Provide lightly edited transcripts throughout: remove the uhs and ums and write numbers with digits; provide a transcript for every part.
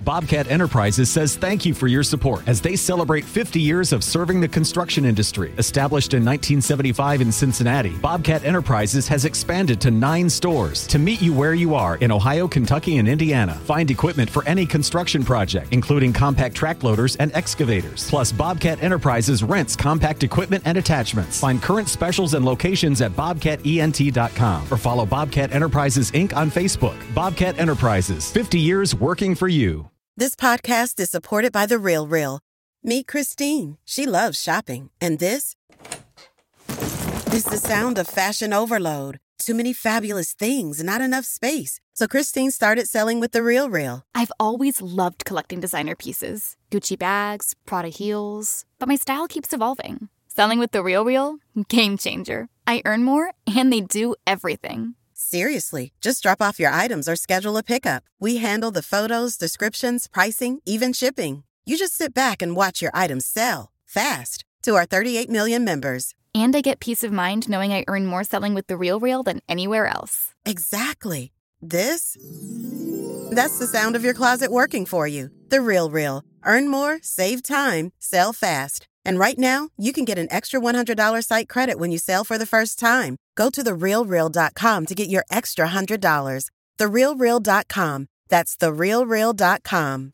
Bobcat Enterprises says thank you for your support as they celebrate 50 years of serving the construction industry. Established in 1975 in Cincinnati, Bobcat Enterprises has expanded to 9 stores to meet you where you are in Ohio, Kentucky, and Indiana. Find equipment for any construction project, including compact track loaders and excavators. Plus, Bobcat Enterprises rents compact equipment and attachments. Find current specials and locations at bobcatent.com or follow Bobcat Enterprises Inc. on Facebook. Bobcat Enterprises, 50 years working for you. This podcast is supported by The RealReal. Meet Christine. She loves shopping. And this is the sound of fashion overload. Too many fabulous things, not enough space. So Christine started selling with The RealReal. I've always loved collecting designer pieces. Gucci bags, Prada heels. But my style keeps evolving. Selling with The RealReal? Game changer. I earn more, and they do everything. Seriously, just drop off your items or schedule a pickup. We handle the photos, descriptions, pricing, even shipping. You just sit back and watch your items sell fast to our 38 million members. And I get peace of mind knowing I earn more selling with The RealReal than anywhere else. Exactly. That's the sound of your closet working for you. The RealReal. Earn more, save time, sell fast. And right now, you can get an extra $100 site credit when you sell for the first time. Go to therealreal.com to get your extra $100. Therealreal.com. That's therealreal.com.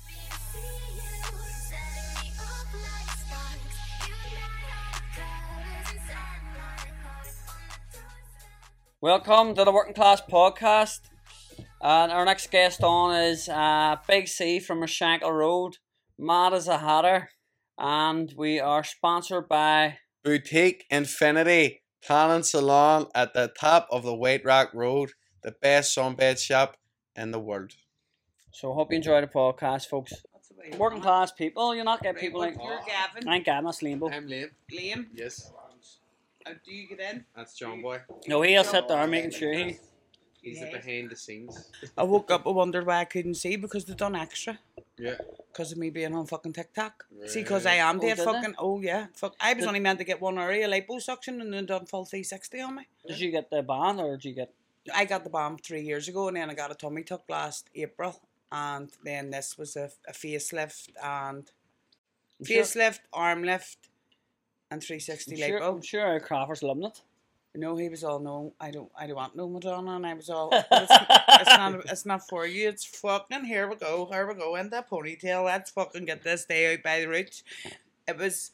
Welcome to the Working Class Podcast. And our next guest on is Big C from Rashankle Road, mad as a hatter. And we are sponsored by Boutique Infinity Tanning Salon at the top of the White Rock Road, the best sunbed shop in the world. So hope you enjoy the podcast, folks. Working class people, you're not getting people like... You're Gavin. I'm Gavin, that's Liam. I'm Liam. Liam. Yes. Do you get in? That's John Boy. No, he'll sit there making sure He's the behind the scenes. I woke up and wondered why I couldn't see because they've done extra. Yeah. Because of me being on fucking TikTok. Right. See, because I am dead did fucking... they? Oh, yeah. Fuck. I was only meant to get one area liposuction and then done full 360 on me. Did you get the ban or did you get... I got the bomb 3 years ago and then I got a tummy tuck last April. And then this was a facelift and... Facelift, arm lift and 360 lipo. I'm sure Crawford's loving it. No, he was all, no, I don't want no Madonna, and I was all, it's not for you, it's fucking, here we go, and that ponytail, let's fucking get this day out by the roots. It was,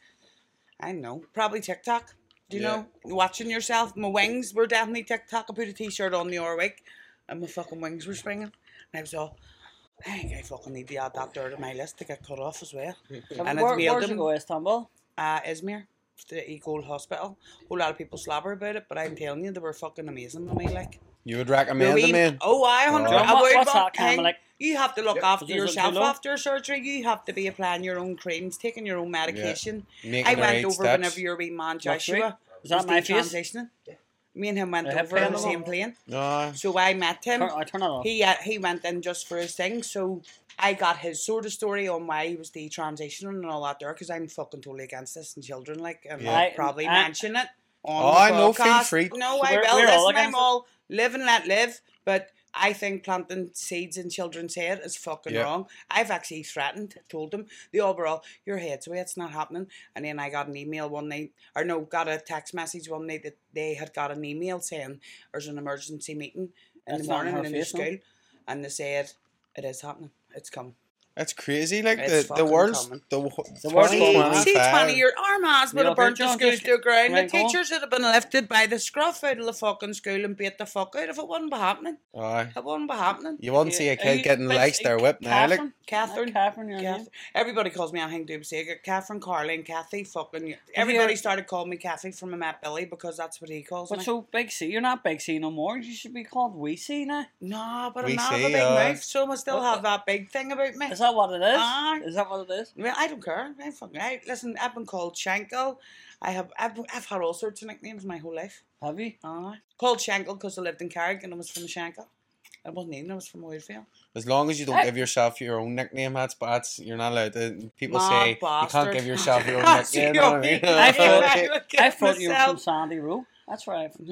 I don't know, probably TikTok, do you know, watching yourself. My wings were definitely TikTok. I put a t-shirt on the other week, and my fucking wings were springing, and I was all, I think I fucking need to add that there to my list to get cut off as well. And Where'd you go, Istanbul? Izmir. The Eagle Hospital. A whole lot of people slobber about it, but I'm telling you, they were fucking amazing to me. Like, you would recommend them, man? Oh, I 100%. What's that kind of like? You have to look after is it yourself too low? after surgery. You have to be applying your own creams, taking your own medication. Making I the went right over steps. whenever your wee man Joshua Is that was my face? detransitioning. Me and him went I have over on the plane same on. plane. No. So I met him. I turn it off. He went in just for his thing. So I got his sort of story on why he was detransitioning and all that there, because I'm fucking totally against this and children, like, and I'll probably mention it on the no, podcast. feel free. No, So I we're will. all Listen, against I'm all live and let live, but I think planting seeds in children's head is fucking wrong. I've actually told them, the overall, your head's away, it's not happening. And then I got an email one night, got a text message one night that they had got an email saying there's an emergency meeting in the morning in the school. And they said, it is happening, it's coming. That's crazy. Like, It's the fucking world's... coming. The world's world's See, 20 year arm has would have burnt the John, schools just to the ground. The right on. teachers would have been lifted by the scruff out of the fucking school and beat the fuck out if it wouldn't be happening. Aye. It wouldn't be happening. You wouldn't see a kid getting likes their whip now. Like, Catherine. Catherine. Everybody calls me anything to say. Catherine, Carly, and Kathy. Fucking everybody started calling me Kathy from a Matt Billy because that's what he calls But me. so Big C, you're not Big C no more. You should be called Wee C now. No, but We I'm not a say, big mouth, so I still have that big thing about me. Is that what it is? Aye. Is that what it is? Well, I don't care. Listen, I've been called Shankle. I've had all sorts of nicknames my whole life. Have you? Called Shankle because I lived in Carrick and I was from Shankle. I wasn't even, I was from Woodfield. as long as you don't give yourself your own nickname, you're not allowed to. People say you can't give yourself your own nickname. You know what I mean? I thought you were from Sandy Row. That's where I'm from.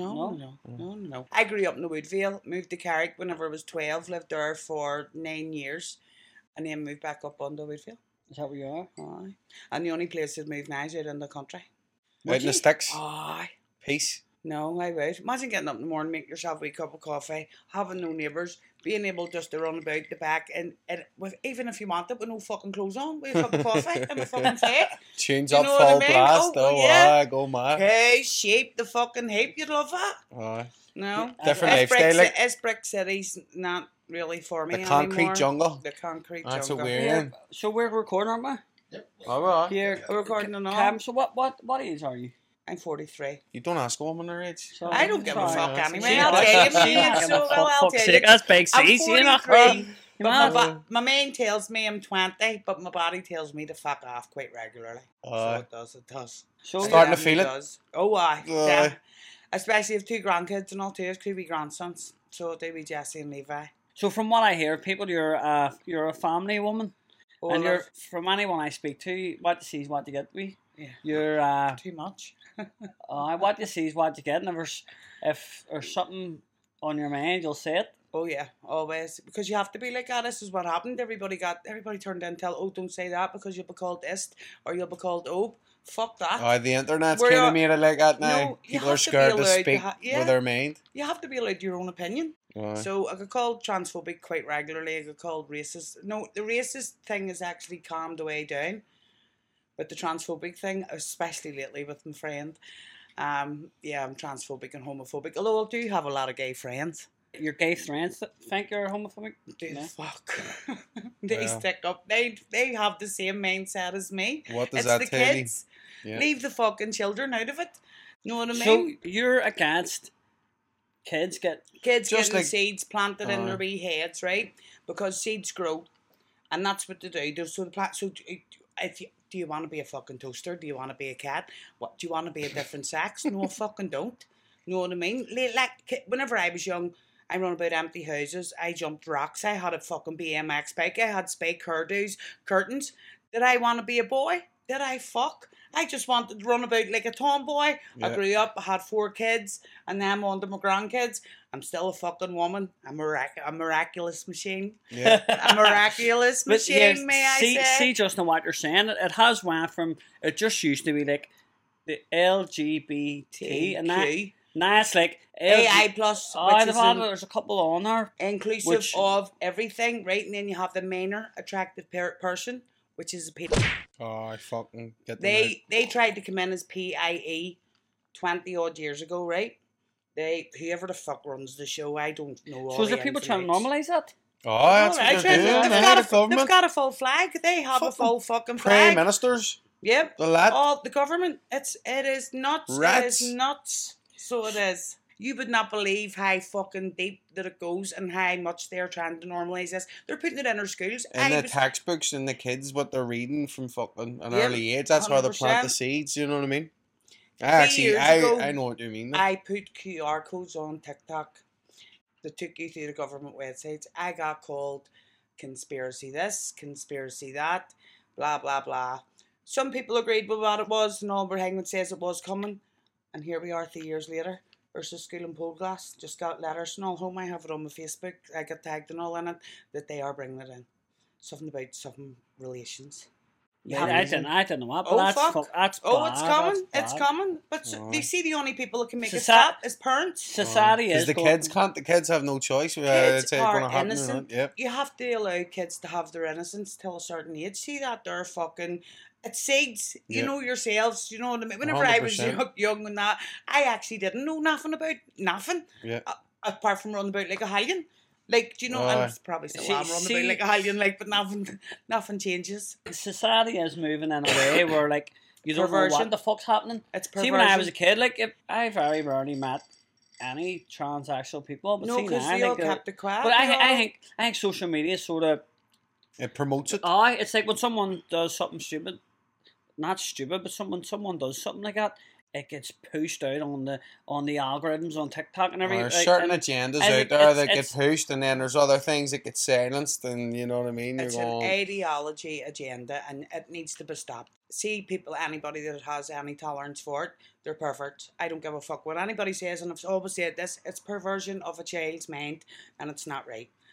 No. I grew up in the Woodvale, moved to Carrick whenever I was 12, lived there for 9 years. and then moved back up onto Woodfield. Is that where you are? Aye. And the only place I'd moved now is out in the country. Out in the sticks. Aye. Peace. No, I would. Imagine getting up in the morning, make yourself a wee cup of coffee, having no neighbours, being able just to run about the back, and with, even if you want it, with no fucking clothes on, with a cup of coffee and a fucking fake. Tunes You up know what I full mean? blast. Oh, Oh, yeah. go mad. Hey, shape the fucking heap. You'd love that. Aye. No. Different It's lifestyle, brick, like it's brick city's not really for me the concrete anymore. jungle. The concrete That's jungle. what we're in. So we're recording, aren't we? Oh, right. Here, We're recording and all. Cam, so what age are you? I'm 43. You don't ask a woman her age. So, I don't give a sorry. fuck anyway. She I'll does. tell you, She man. does. So, well, I'll tell you. That's big I'm C's, you know. 43, but Man. my mind tells me I'm 20, but my body tells me to fuck off quite regularly. So it does, it does. So Starting to feel it. Does. Oh, aye. Aye. Yeah. Especially if 2 grandkids and all too, could be grandsons. So they be Jesse and Levi. So from what I hear, people, you're a family woman, Oh, and love- you're from anyone I speak to, what you see is what you get. Yeah. You're too much. what you see is what you get, and if there's something on your mind, you'll say it. Oh yeah, always. Because you have to be like that. This is what happened. Everybody turned in and tell, oh, don't say that because you'll be called ist or you'll be called ob. Fuck that. Oh, the internet's We're kind not- of made it like that now. No, you People have are to be scared to allowed to speak yeah. with their mind. You have to be allowed your own opinion. Aye. So I get called transphobic quite regularly. I get called racist. No, the racist thing is actually calmed way down. But the transphobic thing, especially lately with my friend, yeah, I'm transphobic and homophobic. Although I do have a lot of gay friends. Your gay friends think you're homophobic. Dude, Yeah. fuck. They Well. stick up. They have the same mindset as me. What does It's that the tell you? kids. Yeah. Leave the fucking children out of it. Know what I So mean? you're against kids get Kids Just getting like- seeds planted in Aye. their wee heads, right? Because seeds grow, and that's what they do. So the plant. So if you, do you want to be a fucking toaster? Do you want to be a cat? What do you want to be a different sex? No, fucking don't. Know what I mean? Like whenever I was young, I run about empty houses. I jumped rocks. I had a fucking BMX bike. I had spike hairdos, curtains. Did I want to be a boy? Did I fuck? I just wanted to run about like a tomboy. I Yeah. grew up, I had 4 kids, and then I'm on to my grandkids. I'm still a fucking woman. I'm a miraculous machine. Yeah. A miraculous But machine, yeah, may I see, say? see, Justin, what you're saying. It has went from it just used to be like the LGBT, and now it's like AI plus, Oh, which is there's a couple on there. inclusive which- of everything, right? And then you have the minor attractive person, which is a pedo. Oh, I fucking get them out. They tried to come in as PIE 20 odd years ago, right? Whoever the fuck runs the show, I don't know. all So is the there people ins trying and to outs. normalise that? Oh, that's Alright, what they're doing. they've They've got a full flag. They have a Fucking full fucking Prime flag. ministers. Yep. The lad. All the government. It is nuts. Rats. It is nuts. So it is. You would not believe how fucking deep that it goes and how much they're trying to normalise this. They're putting it in our schools. In the textbooks and the kids, what they're reading from fucking an Yep, early age. That's how they plant the 100%. seeds. You know what I mean? years ago, I know what you mean. I put QR codes on TikTok that took you through the government websites. I got called conspiracy this, conspiracy that, blah, blah, blah. Some people agreed with what it was, and Albert Hangman says it was coming. And here we are 3 years later. Versus School in Polglass. Just got letters and all home. I have it on my Facebook. I got tagged and all in it that they are bringing it in. Something about something relations. You Yeah, have I to- didn't know what, but Oh, that's fuck. that's Oh, bad, it's coming. that's It's bad. coming. But Aye. they see the only people that can make it Soci- stop is parents. Society Because is the going- kids can't. The kids have no choice. Kids It's going are to happen. innocent. Yep. You have to allow kids to have their innocence till a certain age. See that they're fucking. It seeds. You Yep. know yourselves. You know what I mean. Whenever I was 100%. young and that, I actually didn't know nothing about nothing. Yeah. Apart from running about like a hellion. Like, do you know, Aye. and it's probably still See- am running see- about like a hellion, like, but nothing changes. Society is moving in a way where like you don't know Perversion. what the fuck's happening. It's See, perversion. when I was a kid, like I very rarely met any transsexual people, but No, see because now, they all like, kept it quiet. but they all- I think social media sort of It promotes it. it's like when someone does something stupid, not stupid, but someone does something like that, it gets pushed out on the algorithms on TikTok and everything. There's like, certain and- agendas and out it- there it's- that get it's- pushed, and then there's other things that get silenced, and you know what I mean. It's You're an going, ideology agenda, and it needs to be stopped. See, anybody that has any tolerance for it, they're perverts. I don't give a fuck what anybody says, and I've always said this: it's perversion of a child's mind, and it's not right.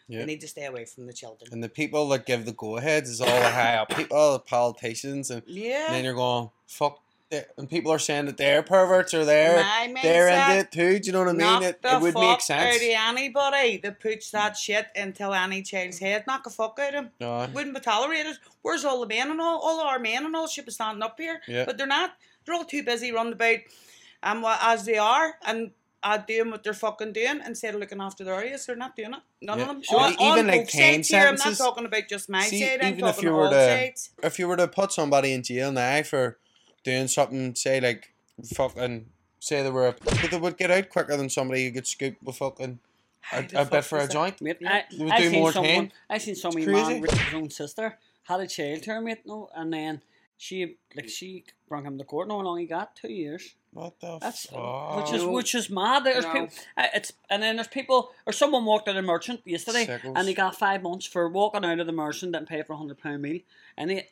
Yeah. They need to stay away from the children. And the people that give the go-aheads is all the high up people, the politicians, and then you're going, fuck. And people are saying that they're perverts or they're into it too. Do you know what I mean? It would make sense. Out of anybody that puts that shit into any child's head, knock a fuck out of him. No. Wouldn't be tolerated. Where's all the men and all our men and all should be standing up here, but they're not. They're all too busy running about, as they are, and doing what they're fucking doing instead of looking after their areas. They're not doing it. None of them. Even like 10 sentences. I'm not talking about just my side. I'm talking all sides. If you were to put somebody in jail now for doing something, say like fucking, say they were, they would get out quicker than somebody who gets scooped with fucking a bit for a joint. Mate, they would do more time. I seen somebody man with his own sister had a child to her, mate, no, and then she brought him to court. No, how long he got? 2 years. What the fuck? Which is mad. There's people, and then there's people, or someone walked out of the merchant yesterday, and he got 5 months for walking out of the merchant and pay for £100 meal, and he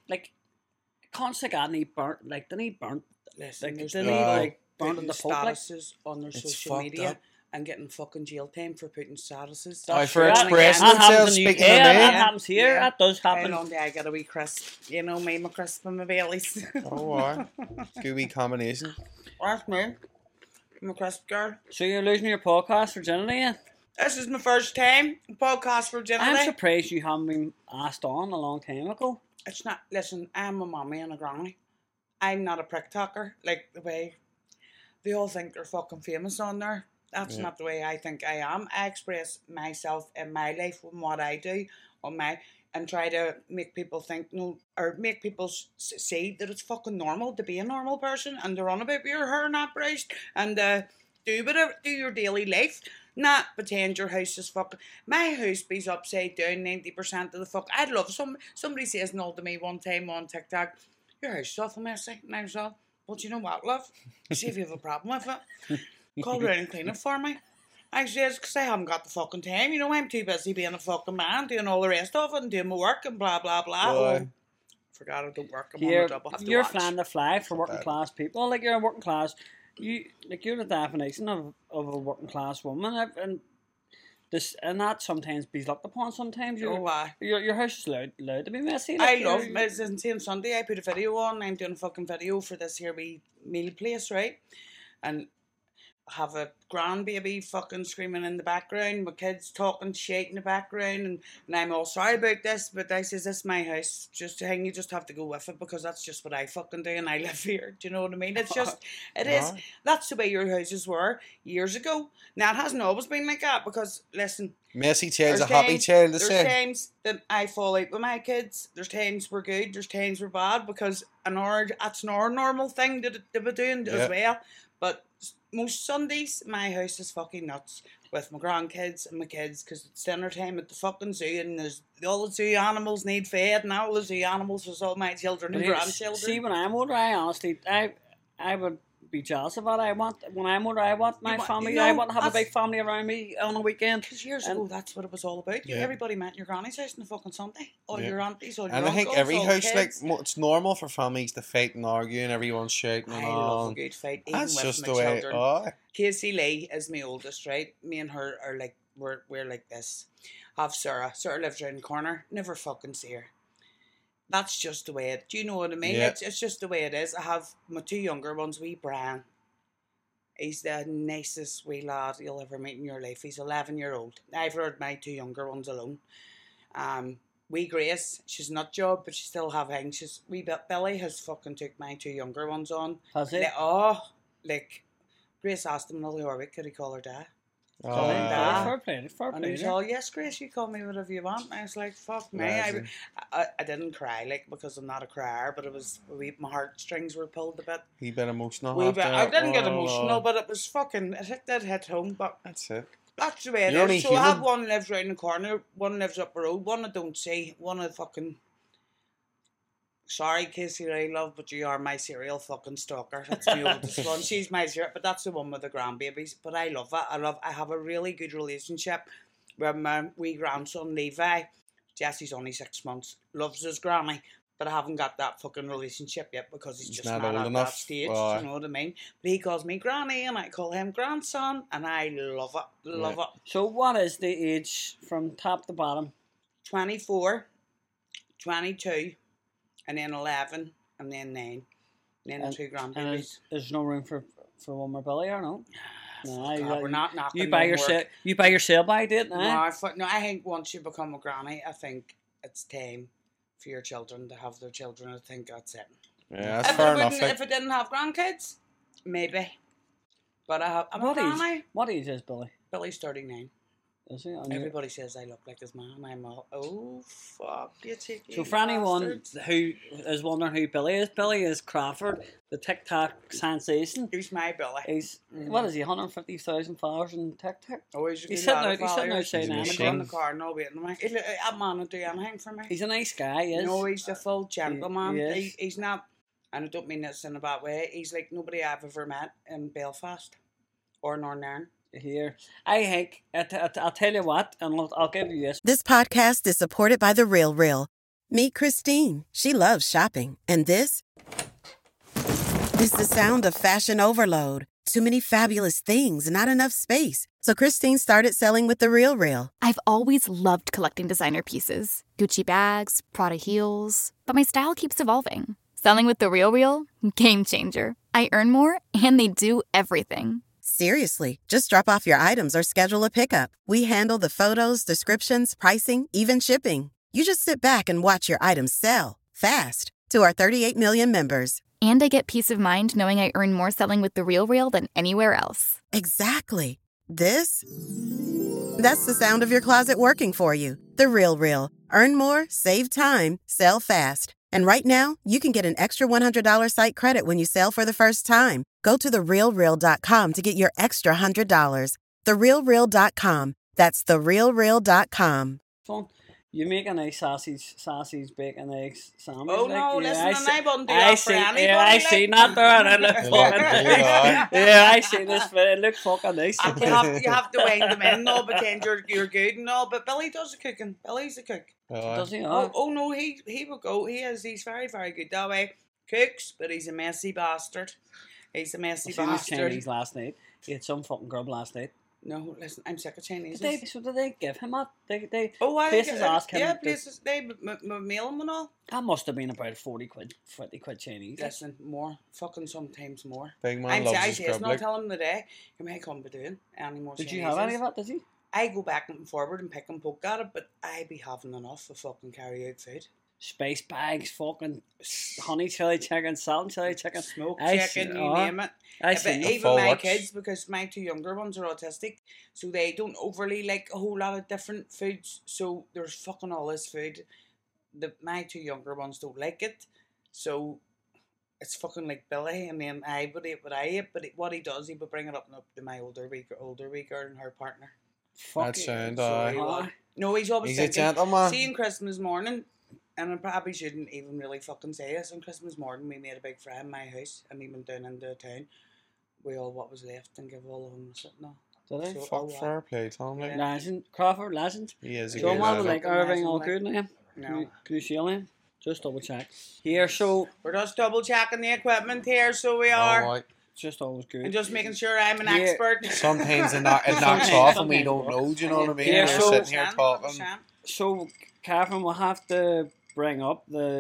constant and he burnt, then he burnt, listen, burnt in the statuses on their social media and getting fucking jail time for putting statuses. For expressing themselves, speaking their name. That happens here. Yeah. That does happen. How long do I get a wee crisp? You know me, my crisp and my Baileys. Oh, good wee combination. That's me. I'm a crisp girl. So you're losing your podcast virginity, yeah? This is my first time podcast virginity. I'm surprised you haven't been asked on a long time ago. It's not, listen, I'm a mommy and a granny. I'm not a prick talker, like the way they all think they're fucking famous on there. That's not the way I think I am. I express myself in my life and what I do and try to make people think, or make people see that it's fucking normal to be a normal person and to run about your hair not brushed and do your daily life. Not pretend your house is fucking. My house be upside down 90% of the fuck. I'd love somebody says no to me one time on TikTok, your house is awful messy. And I was all, well, do you know what, love? See if you have a problem with it. Call around and clean it for me. I says, because I haven't got the fucking time. You know, I'm too busy being a fucking man, doing all the rest of it and doing my work and blah, blah, blah. Oh, forgot I don't work. I'm on a double. You're flying the flag for working class people. Like, you're a working class. You're the definition of a working class woman, and that sometimes be looked upon. Sometimes your house is allowed to be messy. I love it. Same Sunday I put a video on. I'm doing a fucking video for this here wee meal place, right? And have a grandbaby fucking screaming in the background, my kids talking shit in the background, and I'm all sorry about this, but I says, this is my house, just a thing, you just have to go with it, because that's just what I fucking do, and I live here, do you know what I mean? It's just, that's the way your houses were years ago. Now, it hasn't always been like that, because, listen, messy child's a happy child to say. There's times that I fall out with my kids, there's times we're good, there's times we're bad, because that's an our normal thing that we're doing as well, but most Sundays, my house is fucking nuts with my grandkids and my kids, because it's dinner time at the fucking zoo, and all the zoo animals need fed, and all the zoo animals is all my children and grandchildren. See, when I'm older, I would be jealous of that. When I'm older, I want my family. I want to have a big family around me on a weekend. Because years ago, that's what it was all about. Everybody met your granny's house on the fucking Sunday. All your aunties, all your uncles, I think every house, kids. It's normal for families to fight and argue, and everyone's shouting and all. I love a good fight, even that's with just my the way. children. Casey Lee is my oldest, right? Me and her are like, we're like this. Have Sarah. Sarah lives around the corner. Never fucking see her. That's just the way it. Do you know what I mean? It's just the way it is. I have my two younger ones. Wee Brian. He's the nicest wee lad you'll ever meet in your life. He's 11-year-old. I've heard my two younger ones alone. Wee Grace, she's not job, but she still have anxious. Wee Billy has fucking took my two younger ones on. Has he? Grace asked him the other week, could he call her dad? Fair play. And he was all, yes, Grace, you call me whatever you want. And I was like, fuck me. I didn't cry, because I'm not a crier, but it was, my heartstrings were pulled a bit. A bit emotional. I didn't get emotional, but it was fucking, it did hit home, but that's it. That's the way it is. So I have one lives round the corner, one lives up the road, one I don't see, one I fucking... Sorry, Casey, I love, but you are my serial fucking stalker. That's my oldest one. She's my serial, but that's the one with the grandbabies. But I love it. I have a really good relationship with my wee grandson, Levi. Jesse's only 6 months. Loves his granny. But I haven't got that fucking relationship yet because he's just not not old at enough. that stage. Well, You know what I mean? But he calls me granny and I call him grandson, and I love it. Love it. So what is the age from top to bottom? 24, 22, and then 11, and then 9. And then the 2 And grandbabies. there's no room for one more Billy, or no? No, God, we're not knocking you buy no yourself. work. You buy your sell-by date, No, eh? I think once you become a granny, I think it's time for your children to have their children. I think that's it. Yeah, that's fair enough. If I didn't have grandkids, maybe. But I'm a granny. What age is Billy? Billy's 39. Is he? Everybody says I look like his mum. I'm all, oh, fuck you, cheeky So for anyone bastards. who is wondering who Billy is Crawford, the TikTok sensation. Who's my Billy? He's what is he? 150,000 followers on TikTok. Oh, he's sitting out. He's sitting outside He's a now. machine. in the car, no waiting for me. That man will do anything for me. He's a nice guy. Yes. No, he's a full gentleman. He is. He's not, and I don't mean this in a bad way. He's like nobody I've ever met in Belfast or Northern Ireland. Here, I think I'll tell you what, and I'll give you this. This podcast is supported by The Real Real. Meet Christine. She loves shopping. And this is the sound of fashion overload. Too many fabulous things, not enough space. So Christine started selling with The Real Real. I've always loved collecting designer pieces. Gucci bags, Prada heels. But my style keeps evolving. Selling with The Real Real? Game changer. I earn more, and they do everything. Seriously, just drop off your items or schedule a pickup. We handle the photos, descriptions, pricing, even shipping. You just sit back and watch your items sell fast to our 38 million members. And I get peace of mind knowing I earn more selling with The Real Real than anywhere else. Exactly. That's the sound of your closet working for you. The Real Real. Earn more, save time, sell fast. And right now, you can get an extra $100 site credit when you sell for the first time. Go to therealreal.com to get your extra $100. Therealreal.com. That's therealreal.com. Fun. You make a nice sausage, bacon, eggs sandwich. Oh no, listen, and I wouldn't do I that for anybody. I seen that there, and it looked fucking nice. Yeah, I seen this, but it looked fucking nice. And you have to wind them in, no, pretend you're good and all. But Billy does the cooking. Billy's the cook. Does he? Oh no, he will go. He's very, very good that way. Cooks, but he's a messy bastard. He's a messy bastard. Chinese last night. He had some fucking grub last night. No, listen, I'm sick of Chinese. So did they give him up? Places ask him. Yeah, places they mail him and all. That must have been about 50 quid Chinese. Listen, more, fucking sometimes more. Big man loves his grub. Not tell him today. You may come be doing any more. Did you have any of that? Did you? I go back and forward and pick and poke at it, but I be having enough of fucking carry out food. Spice bags, fucking honey chili chicken, salt and chili chicken, smoked chicken, you name it. But even my kids, because my 2 younger ones are autistic, so they don't overly like a whole lot of different foods. So there's fucking all this food. My 2 younger ones don't like it, so it's fucking like Billy. And then I would eat what I ate, but what he does, he would bring it up to my older wee girl and her partner. That sound No, he's always he's thinking, a gentleman. See, on Christmas morning, and I probably shouldn't even really fucking say this, on Christmas morning we made a big fry in my house and he went down into town with all what was left and give all the homeless it now. Did So, Fuck, fair play, Tom. Like. Legend, Crawford, legend. He is a So good I'm lad. like everything all good now. No. Can you see him? Just double check. Here, so We're just double checking the equipment here, so we are. All right. just always good. And just making sure I'm an expert. Sometimes it knocks off and we don't know, do you know what I mean? Yeah, We're so- sitting here talking. So, Catherine, we'll have to bring up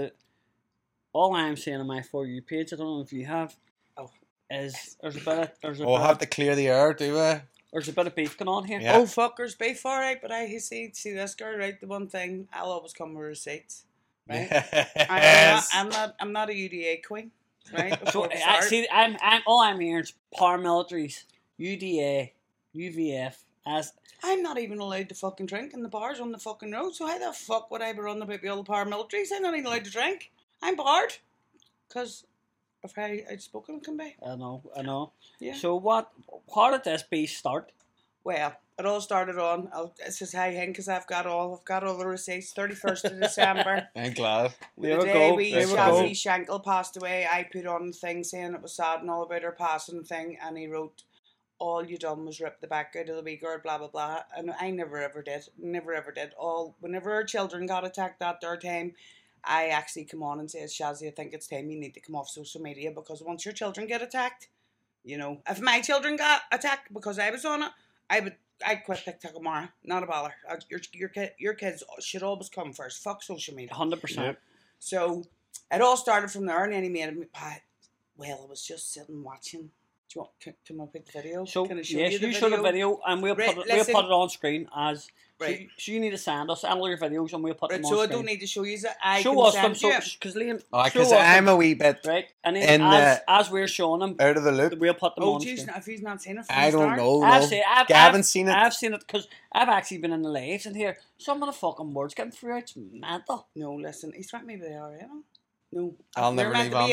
all I'm saying on my For You page, I don't know if you have, is there's We'll have to clear the air, do we? there's a bit of beef going on here. Yeah. Oh, fuckers, beef, alright, but I see this girl, right? The one thing, I'll always come with receipts, right? Yes. I'm not a UDA queen, right? So, Before we start. I'm all I'm hearing is paramilitaries, UDA, UVF, as I'm not even allowed to fucking drink in the bars on the fucking road, so how the fuck would I be running about with all the paramilitaries? I'm not even allowed to drink. I'm barred. Because of how outspoken it can be. I know. Yeah. So how did this beef start? Well, it all started on, this is how I think, because I've got all the receipts, 31st of December. I'm glad. There The we day go. we There we Shazzy go. Shankel passed away, I put on a thing saying it was sad and all about her passing thing, and he wrote, all you done was rip the back out of the wee girl, blah, blah, blah. And I never ever did. Whenever our children got attacked that third time, I actually come on and says, Shazzy, I think it's time you need to come off social media because once your children get attacked, you know, if my children got attacked because I was on it, I'd quit TikTok tomorrow. Not a bother. Your kids should always come first. Fuck social media. 100%. So it all started from there, and then he made it. Well, I was just sitting watching. Do you want to come up with the video? So Can I show yes, you the show the video, and we'll put it on screen as. Right. So you need to send us all your videos, and we'll put them on screen. So I don't need to show you that. Show us them, because Liam. Because I'm a wee bit right, and then as we're showing them out of the loop, we'll put them on screen. Screen. If he's not seen it, I don't know. I've seen it. I've seen it because I've actually been in the lives and here some of the fucking words getting through. It's mental. No, listen, he's threatened me with the IRA. No, I'll never leave on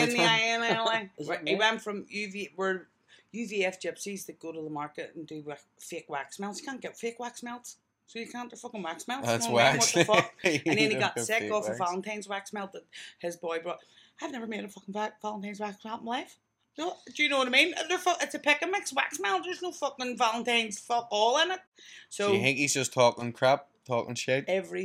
He went from we're UVF gypsies that go to the market and do fake wax melts. You can't get fake wax melts. So you can't do fucking wax melts. That's wax. What the fuck? And then he got sick off a Valentine's wax melt that his boy brought. I've never made a fucking Valentine's wax melt in my life. No, do you know what I mean? It's a pick and mix wax melt. There's no fucking Valentine's fuck all in it. So you think he's just talking crap, talking shit? Every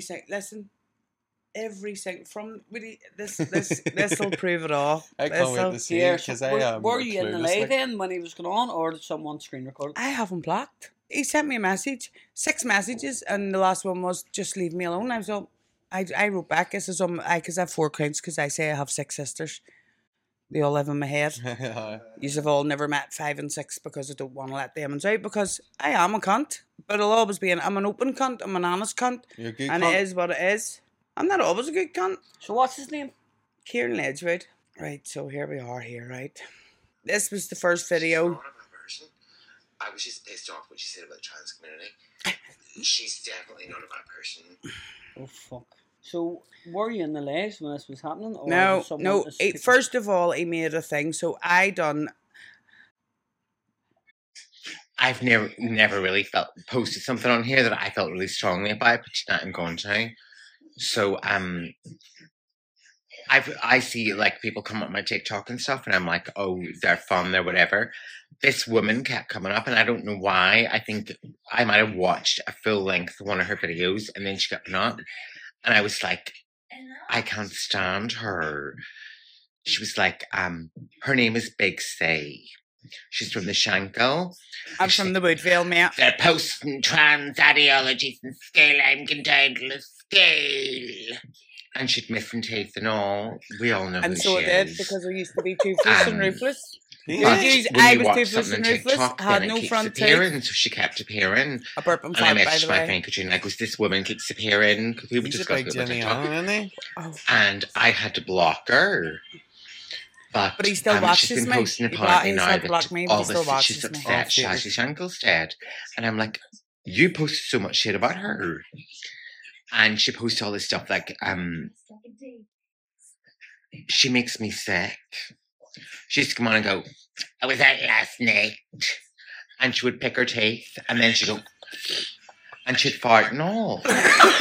single from this will prove it all. I can't wait to see it because were you in the live then when he was going on, or did someone screen record? I haven't blocked. He sent me a message, 6 messages, and the last one was just leave me alone. I was all, I wrote back. This is because I have 4 counts because I say I have 6 sisters. They all live in my head. You have all never met 5 and 6 because I don't want to let them out because I am a cunt, but I'll always be I'm an open cunt. I'm an honest cunt, You're a good and cunt. it is what it is. I'm not always a good cunt. So what's his name? Kieran Ledgewood. Right, so here we are here, right? This was the first video. I was just pissed off what she said about the trans community. She's definitely not a bad person. Oh, fuck. So, were you in the lives when this was happening? Or No. First of all, he made a thing. So, I've never really posted something on here that I felt really strongly about, but tonight I'm going to. So, I see like people come up my TikTok and stuff, and I'm like, oh, they're fun, they're whatever. This woman kept coming up, and I don't know why. I think I might have watched a full length of one of her videos, and then she kept on, and I was like, I can't stand her. She was like, her name is Big C. She's from the Shankill. I'm from the Woodville, mate. They're posting trans ideologies and scale. I'm contained to scale. And she'd missing teeth and all. We all know and who so she it did is. because I used to be toothless and ruthless. I was toothless and ruthless. Had no front teeth. So she kept appearing. A burp and I by the messaged my way. friend Katrina. I goes, this woman keeps appearing. We were discussing about TikTok. And I had to block her. But he still watches she's been me. posting apparently now that me, all he still this she's watches upset Shazzy Shankle's dead. And I'm like, you posted so much shit about her. And she posted all this stuff like, she makes me sick. She used to come on and go, I was out last night. And she would pick her teeth, and then she'd go, and she'd fart and all. And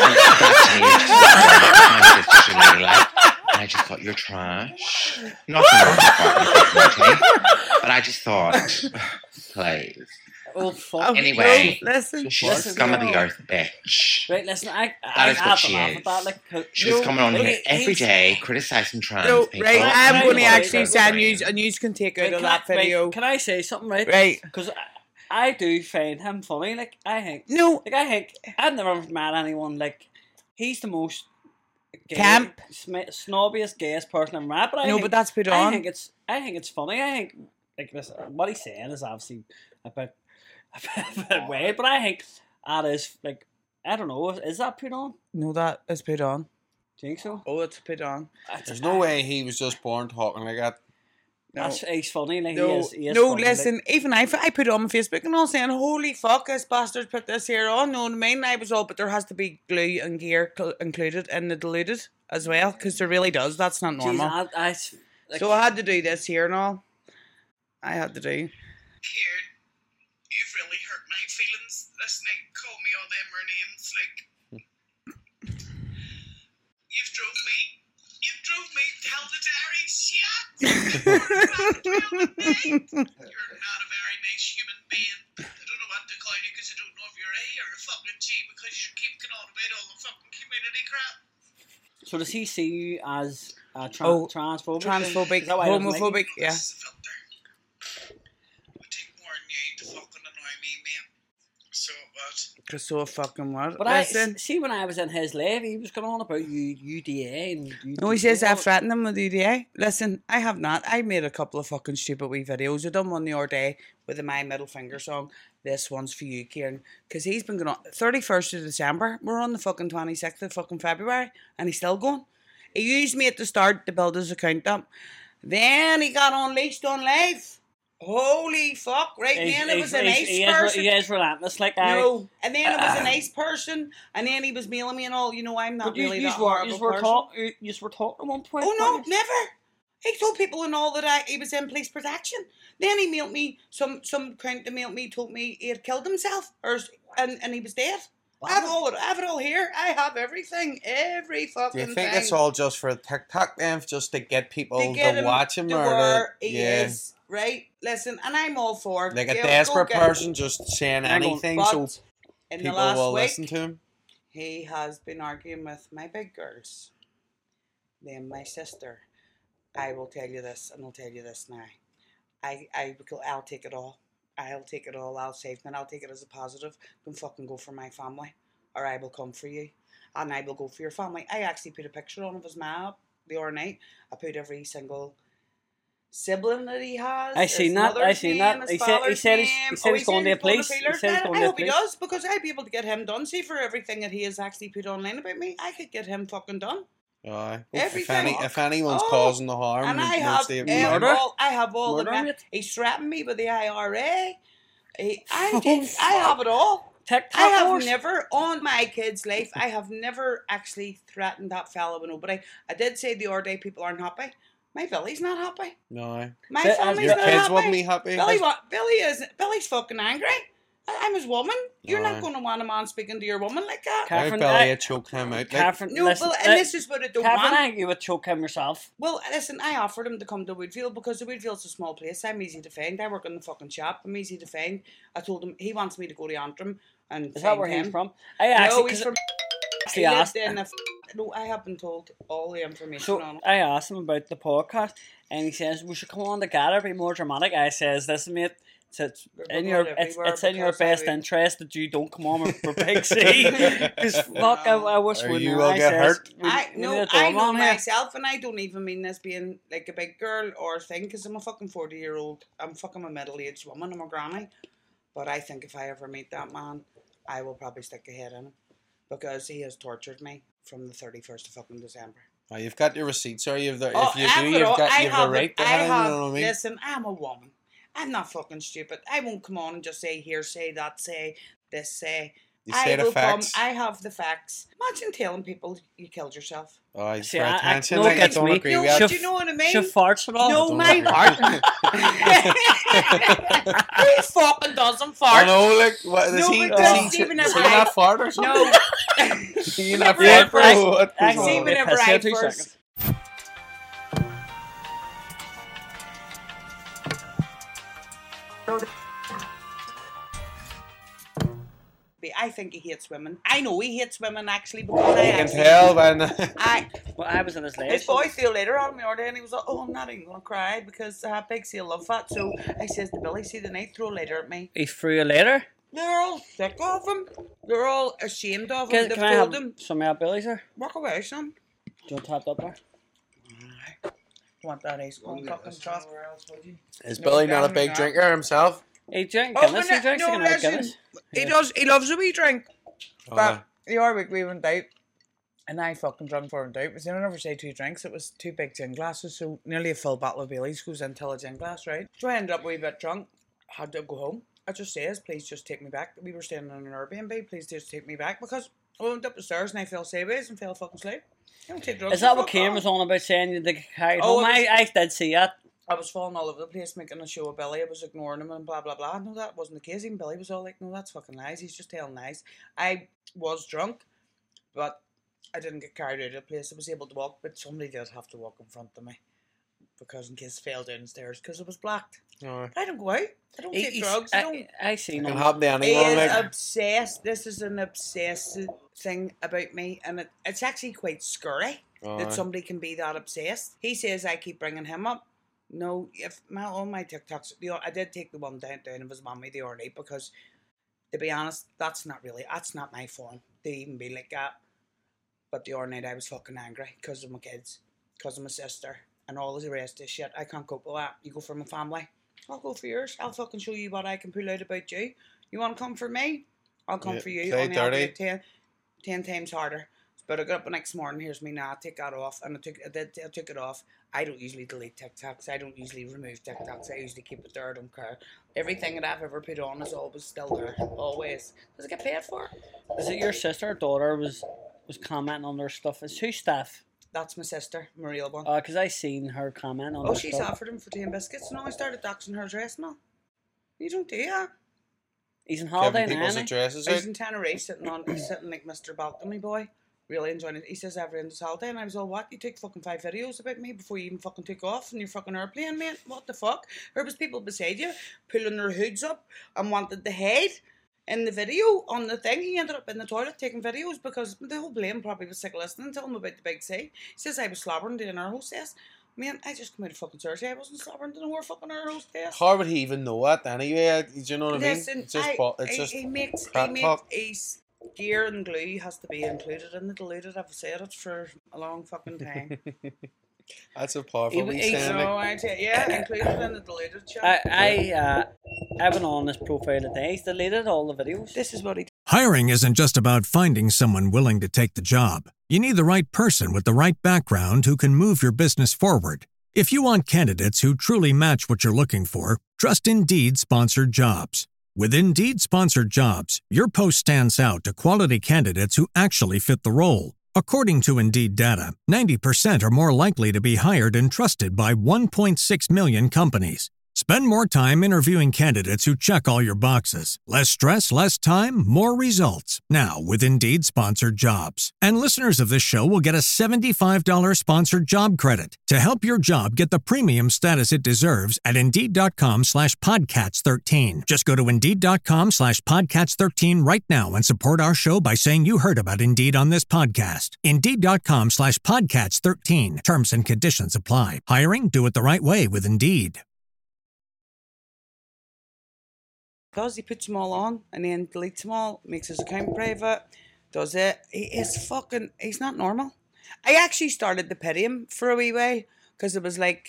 I just thought, you're trash. Nothing wrong with farting teeth, but I just thought, please. Oh, fuck. Anyway, no, listen, she's the scum of the earth, bitch. Right, listen, I that is what she is. That, she was coming on here every day, criticising trans people. Right, I'm going to actually send you, and you can take out of that video. Right, can I say something, right? Right. Because I do find him funny. Like, I think... No. Like, I think... I've never met anyone, like... He's the most... camp. Snobbiest, gayest person I've met, but but that's put on. I think it's funny. I think... Like, this, what he's saying is obviously a bit weird, but I think that is, like... I don't know. Is that put on? No, that is put on. Do you think so? Oh, it's put on. There's no way he was just born talking like that. No. He's funny. Like, no, he is no funny, listen, like. even I put it on my Facebook and all saying, holy fuck, this bastard put this here on. No, what I mean? I was all, but there has to be glue and gear included in the diluted as well, because there really does. That's not normal. Jeez, so I had to do this here and all. I had to do. Kieran, you've really hurt my feelings this night. Call me all them names, like... You've drove me to hell the dairy shit. You're not a very nice human being. I don't know what to call you because I don't know if you're A or a fucking G because you keep going on about all the fucking community crap. So does he see you as transphobic? Transphobic, homophobic, yeah. This is the filter. I take more than you to fucking annoy me, mate. So what? Just so fucking what? But Listen. see when I was in his live, he was going on about UDA and UDA. No, he says I've threatened him with UDA. Listen, I have not. I made a couple of fucking stupid wee videos. I done one the other day with the My Middle Finger song. This one's for you, Kieran. Because he's been going on 31st of December. We're on the fucking 26th of fucking February. And he's still going. He used me at the start to build his account up. Then he got unleashed on live. Holy fuck, right? Then it was a nice person. He is relentless, like No, and then it was a nice person, and then he was mailing me and all. You know, I'm not really that horrible person. You were talking at one point. Oh no, never. He told people and all that he was in police protection. Then he mailed me some cunt to mail me, told me he had killed himself, and he was dead. Wow. I have it all here. I have everything, every fucking thing. Do you think it's all just for TikTok then, just to get people to watch him, or he is? Right, listen, and I'm all for like a desperate person just saying anything so people will listen to him. He has been arguing with my big girls, then my sister. I will tell you this, and I'll tell you this now. I'll take it all. I'll take it all. I'll save it. I'll take it as a positive. Don't fucking go for my family, or I will come for you, and I will go for your family. I actually put a picture on of his map the other night. I put every single sibling that he has. I seen that. He said he's going to the police. I hope he does, because I'd be able to get him done. See, for everything that he has actually put online about me, I could get him fucking done. Everything. If anyone's causing the harm, and I have all of them. He's threatened me with the IRA. I have it all. I have never, on my kid's life, I have never actually threatened that fella with nobody. I did say the other day people aren't happy. My Billy's not happy. No. My family's not happy. Your kids wouldn't be happy. Billy's fucking angry. I'm his woman. You're not going to want a man speaking to your woman like that. Catherine, Billy had choked him out. This is what I don't want. Catherine, you would choke him yourself. Well, listen, I offered him to come to Woodfield because the Woodfield's a small place. I'm easy to find. I work in the fucking shop. I'm easy to find. I told him he wants me to go to Antrim and is that where he's from? He's from. No, I have been told all the information on it. I asked him about the podcast, and he says we should come on together, be more dramatic. I says, listen, mate, it's in your best interest that you don't come on for Big C. Because fuck, I wish we will get hurt. I know myself, and I don't even mean this being like a big girl or thing, because I'm a fucking 40-year-old. I'm fucking a middle-aged woman. I'm a granny. But I think if I ever meet that man, I will probably stick a head in him, because he has tortured me from the 31st of fucking December. Oh, you've got your receipts, or you've the right to have, you know what I mean? Listen, I'm a woman. I'm not fucking stupid. I won't come on and just say here, say that, say this, say. You say the facts. I have the facts. Imagine telling people you killed yourself. Oh, for attention, I don't agree with that. Do you know what I mean? She farts at all. No, my heart. He fucking doesn't fart. I know, like, what, does he not fart or something? No. Do you not fart for what? See, whenever I first... I think he hates women. I know he hates women, actually, because I can tell when I was in his leg. His boy threw a letter on me the other day, and he was like, "Oh, I'm not even going to cry because Big C love that." So I says to Billy, "See the night, throw a letter at me." He threw a letter. They're all sick of him. They're all ashamed of him. Can I have some of Billy's here? Walk away, son. Do you want to tap up there? Want that ice cold fucking shot? Is Billy not a big drinker himself? He drinks Guinness. He drinks Guinness. He does. He loves a wee drink. But the other week we went out, and I fucking drunk for him out. But I never say 2 drinks. It was 2 big gin glasses, so nearly a full bottle of Bailey's goes into a gin glass, right? So I ended up a wee bit drunk. Had to go home. I just says, "Please just take me back." We were staying in an Airbnb. Please just take me back, because I went up the stairs and I fell sideways and fell fucking asleep. I don't take drugs. Is that what Kieran was on about, saying you they carried home? I did see that. I was falling all over the place making a show of Billy. I was ignoring him and blah, blah, blah. No, that wasn't the case. Even Billy was all like, "No, that's fucking lies. He's just telling lies." I was drunk, but I didn't get carried out of the place. I was able to walk, but somebody did have to walk in front of me, because in case I fell downstairs, because it was blacked. Oh. I don't go out. I don't take drugs. I see no. He is obsessed. This is an obsessive thing about me, and it's actually quite scary. that somebody can be that obsessed. He says I keep bringing him up. No, if all my TikToks, I did take the one down of his mummy the other night because, to be honest, that's not my form to even be like that. But the other night I was fucking angry because of my kids, because of my sister, and all the rest of shit. I can't cope with that. You go for my family, I'll go for yours. I'll fucking show you what I can pull out about you. You want to come for me? I'll come for you. Play dirty. 10 times harder. But I got up the next morning, here's me now, I take that off, and I took it off. I don't usually delete TikToks, I don't usually remove TikToks, I usually keep it there, I don't care. Everything that I've ever put on is always still there, always. Does it get paid for? Is it your sister or daughter was commenting on their stuff? It's who Steph? That's my sister, my real one. Because I seen her comment on she's stuff. offered him for 10 biscuits, and I started doxing her dress now. You don't do that. He's in holiday now, He's in Tenerife, sitting like Mr. Balcony boy. Really enjoying it. He says everyone's holiday, and I was all, what? You took fucking 5 videos about me before you even fucking took off in your fucking airplane, mate? What the fuck? There was people beside you pulling their hoods up and wanted the head in the video on the thing. He ended up in the toilet taking videos because the whole blame probably was sick of listening to him about the big C. He says I was slobbering to an air hostess. Man, I just come out of fucking surgery. I wasn't slobbering to no fucking air hostess. How would he even know that anyway? Do you know what I mean? Listen, It's just he makes gear and glue has to be included in the diluted. I've said it for a long fucking time. That's a powerful included in the diluted. I went on his profile today. He's deleted all the videos. This is what he. Hiring isn't just about finding someone willing to take the job. You need the right person with the right background who can move your business forward. If you want candidates who truly match what you're looking for, trust Indeed Sponsored Jobs. With Indeed Sponsored Jobs, your post stands out to quality candidates who actually fit the role. According to Indeed data, 90% are more likely to be hired and trusted by 1.6 million companies. Spend more time interviewing candidates who check all your boxes. Less stress, less time, more results. Now with Indeed Sponsored Jobs. And listeners of this show will get a $75 sponsored job credit to help your job get the premium status it deserves at Indeed.com/Podcats13. Just go to Indeed.com/Podcats13 right now and support our show by saying you heard about Indeed on this podcast. Indeed.com/Podcats13. Terms and conditions apply. Hiring? Do it the right way with Indeed. He puts them all on and then deletes them all, makes his account private, does it. He's not normal. I actually started to pity him for a wee while because it was like,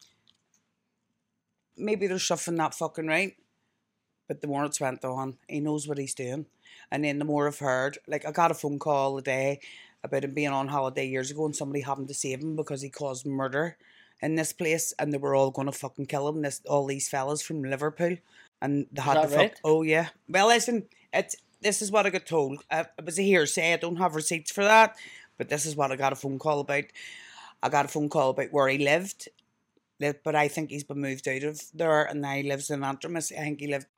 maybe they're shuffling that fucking right. But the more it's went on, he knows what he's doing. And then the more I've heard, like I got a phone call today about him being on holiday years ago and somebody having to save him because he caused murder in this place and they were all going to fucking kill him, all these fellas from Liverpool. And they had to right? Oh yeah. Well, listen, this is what I got told. It was a hearsay. I don't have receipts for that, but this is what I got a phone call about. I got a phone call about where he lived, but I think he's been moved out of there, and now he lives in Antrim. I think he lived.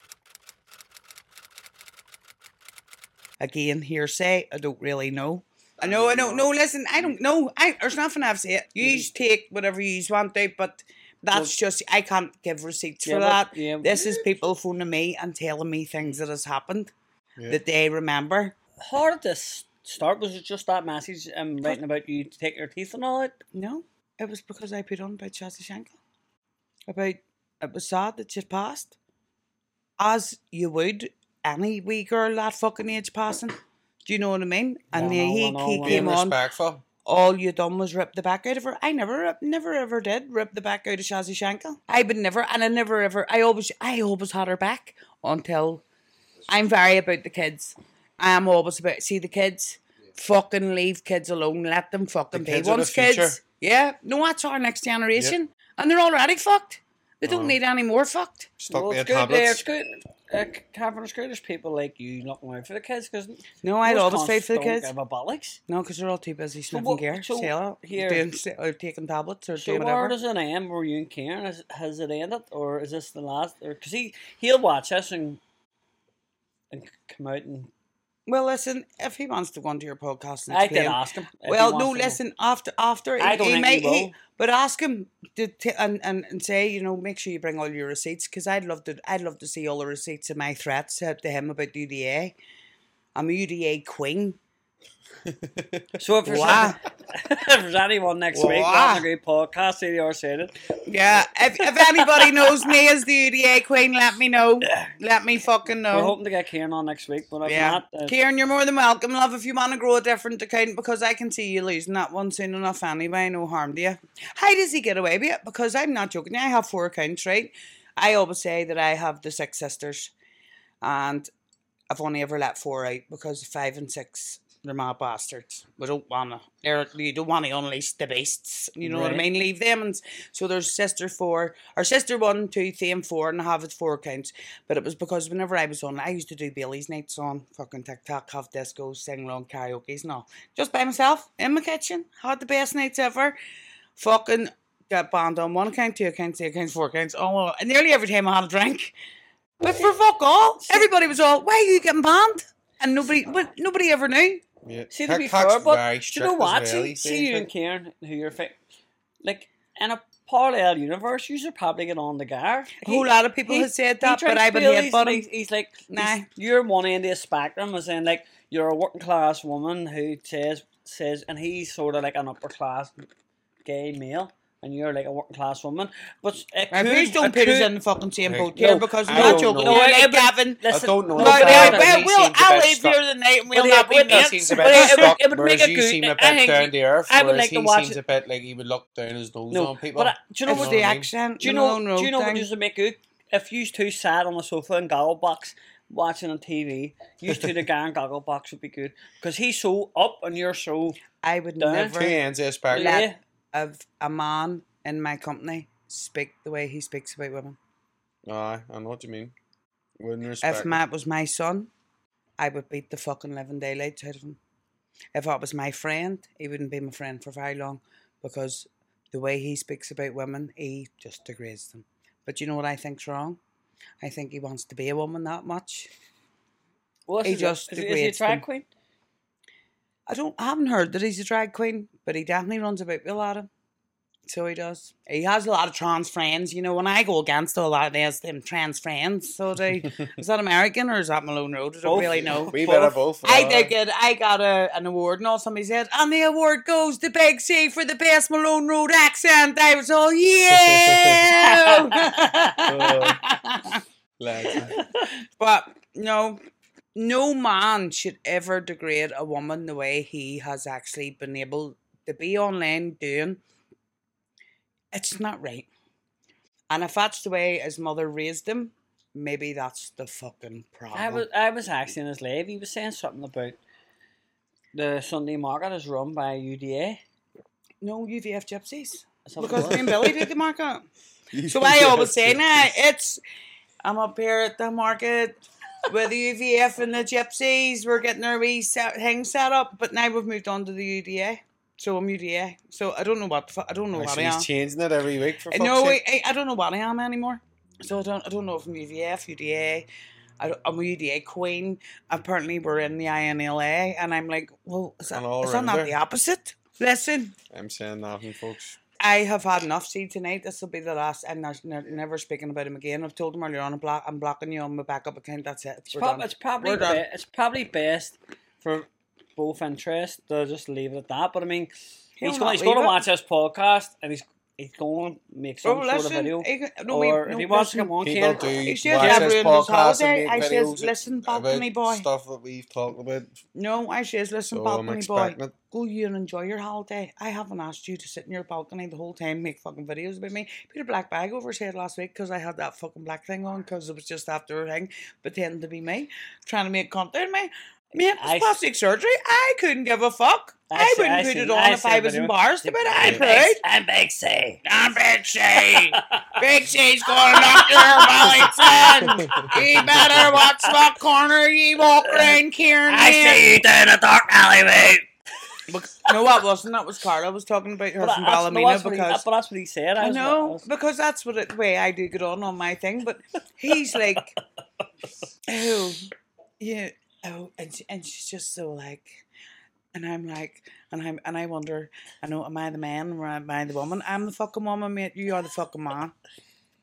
Again, hearsay. I don't really know. No. Listen, I don't know. There's nothing I've said. You just take whatever you want to, but. That's just, I can't give receipts for that. This is people phoning me and telling me things that has happened that they remember. How did this start? Was it just that message writing about you to take your teeth and all that? No, it was because I put on about Shazzy Shankel. It was sad that she'd passed. As you would any wee girl that fucking age passing. Do you know what I mean? And he came on. Respectful. All you done was rip the back out of her. I never ever did rip the back out of Shazzy Shankel. I always had her back until I'm very about the kids. I'm always about, see the kids, fucking leave kids alone, let them fucking be once kids. Yeah, no, that's our next generation. And they're already fucked. They don't need any more fucked. It's good. Having a school, there's people like you looking out for the kids because no, I'd always fight for the kids. Give a bollocks. No, because they're all too busy sniffing gear, or taking tablets or doing whatever. So where does it end? Were you and Kieran? Has it ended, or is this the last? Or because he'll watch us and come out and. Well, listen, if he wants to go onto your podcast and I did ask him. Well, no, listen, after I don't think he will. But ask him and say, you know, make sure you bring all your receipts because I'd love to see all the receipts of my threats to him about UDA. I'm a UDA queen. So if there's anyone next week on a great podcast, CDR said it. Yeah, if anybody knows me as the UDA Queen, let me know. Let me fucking know. We're hoping to get Kieran on next week, but if not... Kieran, you're more than welcome, love, if you want to grow a different account, because I can see you losing that one soon enough anyway, no harm to you. How does he get away with it? Because I'm not joking, I have 4 accounts, right? I always say that I have the 6 sisters, and I've only ever let 4 out, because 5 and 6... they're mad bastards. You don't want to unleash the beasts. You know what I mean? Leave them. And so there's sister 4, or sister 1, 2, 3, and 4, and I have it 4 accounts. But it was because whenever I was on, I used to do Bailey's nights on fucking TikTok, have discos, sing along karaoke's and all. Just by myself in my kitchen. Had the best nights ever. Fucking got banned on 1 account, 2 accounts, 3 accounts, 4 accounts. Oh, and nearly every time I had a drink. But for fuck all, everybody was all, why are you getting banned? And nobody ever knew. Yeah. See, to be fair, but do you know what? Well, see you and Kieran, who you're like in a parallel universe, you should probably get on the gar. A whole lot of people have said that, but I would headbutt him. He's like, you're one end of the spectrum, as in like you're a working class woman who says, and he's sort of like an upper class gay male. And you're like a working class woman, but please don't put us in the fucking same boat here, because I'm not joking. Like Gavin, I don't know. I'll leave here the night and we'll not be mates. He seems a bit stuck, whereas you seem a bit down to earth. Whereas he seems a bit like he would look down his nose on people. But do you know what the accent? Do you know what used to make good? If you two sat on the sofa in Gogglebox watching on TV, you two together in Gogglebox would be good, because he's so up and you're so. I would never. 2 ends of a spectrum. Of a man in my company speak the way he speaks about women. Aye, I know what you mean. If Matt was my son, I would beat the fucking living daylights out of him. If it was my friend, he wouldn't be my friend for very long, because the way he speaks about women, he just degrades them. But you know what I think's wrong? I think he wants to be a woman that much. He just degrades them. Is he a drag queen? I haven't heard that he's a drag queen, but he definitely runs about with a lot of. So he does. He has a lot of trans friends. You know, when I go against a lot of them trans friends, so is that American or is that Malone Road? I don't really know. We better both. I think I got an award and all. Somebody said, and the award goes to Big C for the best Malone Road accent. I was all, yeah! But, no man should ever degrade a woman the way he has actually been able to be online doing. It's not right. And if that's the way his mother raised him, maybe that's the fucking problem. I was actually in his live. He was saying something about the Sunday market is run by UDA. No, UVF gypsies. Because me and Billy do the market. So I always say, I'm up here at the market with the UVF and the gypsies. We're getting our wee thing set up, but now we've moved on to the UDA. So I'm UDA. So I don't know what I am. He's changing it every week for fuck's sake. I don't know what I am anymore. So I don't know if I'm UVF, UDA. I'm a UDA queen. Apparently we're in the INLA, and I'm like, well, is that not the opposite? Listen, I'm saying nothing, folks. I have had enough. See, tonight, this will be the last. I'm never speaking about him again. I've told him earlier on, I'm blocking you on my backup account. That's it. It's probably best for both interests to just leave it at that. But I mean, he's going to watch this podcast, and he's going to make some sort of video. If he wants to come on, he says every holiday. I says, listen, balcony boy. Stuff that we've talked about. No, I says, listen, balcony boy. Go you and enjoy your holiday. I haven't asked you to sit in your balcony the whole time, make fucking videos about me. Put a black bag over his head last week because I had that fucking black thing on, because it was just after a thing, pretending to be me, trying to make content of me. Mate, it's plastic surgery. I couldn't give a fuck. I wouldn't put it on if I was in bars. But I'm proud. I'm Big C. I'm Big C. Big C's going to knock your belly, son. You better watch what corner you walk around, Kieran. I see you down a dark alleyway. No, that wasn't. That was Carla. I was talking about her from Ballymena because. But that's what he said. I know, because that's the way I do get on my thing. But he's like, oh, yeah. Oh, and she's just so like, and I'm like, and I wonder, am I the man or am I the woman? I'm the fucking woman, mate. You are the fucking man.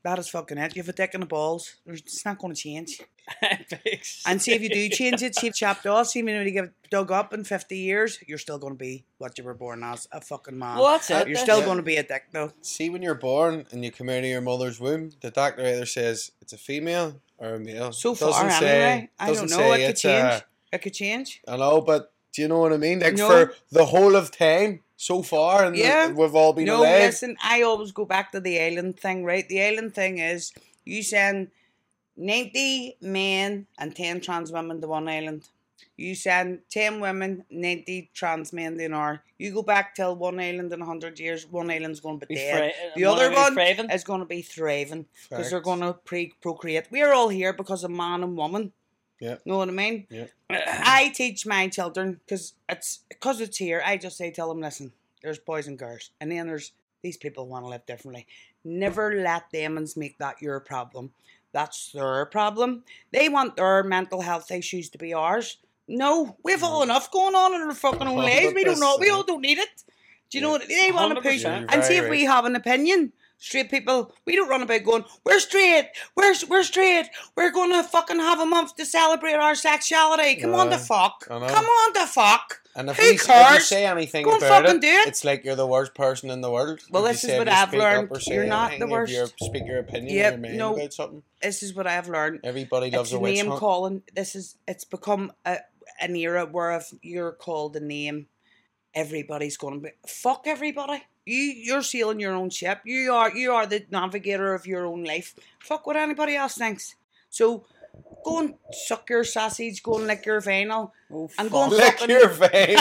That is fucking it. You have a dick in the balls. It's not going to change. And see if you do change it, see if chopped off, see when you get dug up in 50 years, you're still going to be what you were born as, a fucking man. Well, that's it. You're still going to be a dick though. See, when you're born and you come out of your mother's womb, the doctor either says it's a female or a male. So far, anyway. I don't know. It could change. It could change. I know, but do you know what I mean? Like for the whole of time so far, and we've all been alive. No, listen, I always go back to the island thing, right? The island thing is you send 90 men and 10 trans women to one island. You send 10 women, 90 trans men to another. You go back till one island in 100 years, one island's going to be dead. The other one is going to be thriving because they're going to procreate. We're all here because of man and woman. Yeah. Know what I mean? Yeah. I teach my children because it's here. I just say, tell them, listen, there's boys and girls. And then there's these people who want to live differently. Never let them make that your problem. That's their problem. They want their mental health issues to be ours. No, we have all enough going on in our fucking own lives. We don't know. We all don't need it. Do you know what they want to push? And see if we have an opinion. Straight people, we don't run about going, we're straight, we're straight, we're going to fucking have a month to celebrate our sexuality. Come on the fuck. Come on the fuck. And if Who you say anything about it, it's like you're the worst person in the world. Well, this is what I've learned. You're not the worst. If you speak your opinion about something. This is what I've learned. Everybody loves a witch hunt. Name calling. It's become an era where if you're called a name, everybody's going to be, fuck everybody. You're sailing your own ship. You are the navigator of your own life. Fuck what anybody else thinks. So go and suck your sausage, go and lick your vinyl, and go and lick your vinyl.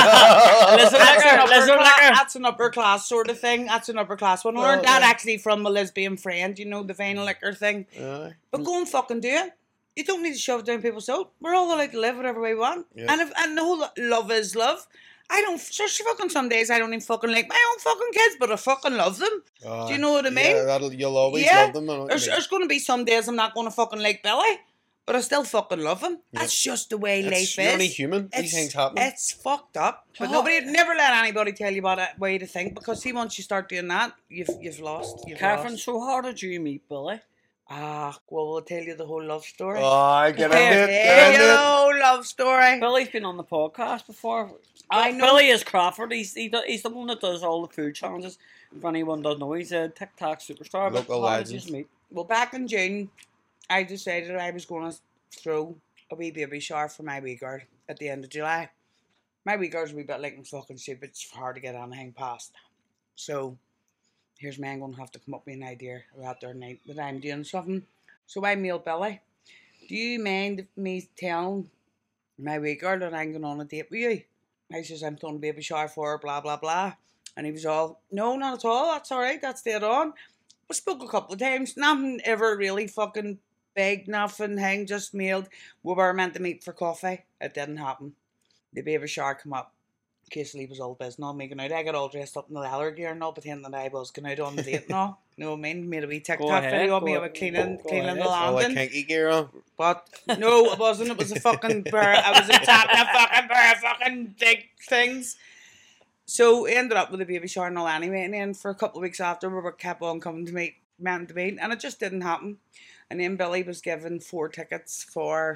That's an upper class sort of thing. That's an upper class one. I learned that actually from a lesbian friend. You know, the vinyl licker thing. But go and fucking do it. You don't need to shove it down people's throat. We're all allowed to live whatever we want. Yeah. And the whole love is love. Some days I don't even fucking like my own fucking kids, but I fucking love them. Do you know what I mean? Yeah, you'll always love them. There's going to be some days I'm not going to fucking like Billy, but I still fucking love him. Yeah. That's just the way life is. You're only human. These things happen. It's fucked up. But never let anybody tell you what way to think, because see, once you start doing that, you've lost. Catherine, so how did you meet Billy? Well, we'll tell you the whole love story. Oh, I get it. Love story. Billy's been on the podcast before. I know. Billy is Crawford. He's the one that does all the food challenges. If anyone doesn't know, he's a TikTok superstar. Local legend. Well, back in June, I decided I was going to throw a wee baby shower for my wee girl at the end of July. My wee girl's a wee bit like I'm fucking stupid. It's hard to get anything past. So here's me. I'm going to have to come up with an idea about their night that I'm doing something. So I mailed Billy, do you mind me telling my wee girl that I'm going on a date with you? I says, I'm throwing a baby shower for her, blah, blah, blah. And he was all, no, not at all. That's all right. That's dead on. We spoke a couple of times. Nothing ever really fucking big, nothing, just mailed. We were meant to meet for coffee. It didn't happen. The baby shower come up. Casey was all business on making out. I got all dressed up in the leather gear and all, pretending that I was going out on the date and all. You know what I mean? Made a wee TikTok video of me about cleaning the landing. All like kinky gear on. But no, it wasn't. It was a fucking pair. I was tapping a fucking pair of fucking big things. So we ended up with a baby shower and all anyway. And then for a couple of weeks after, we kept on coming to meet, meant to meet, and it just didn't happen. And then Billy was given 4 tickets for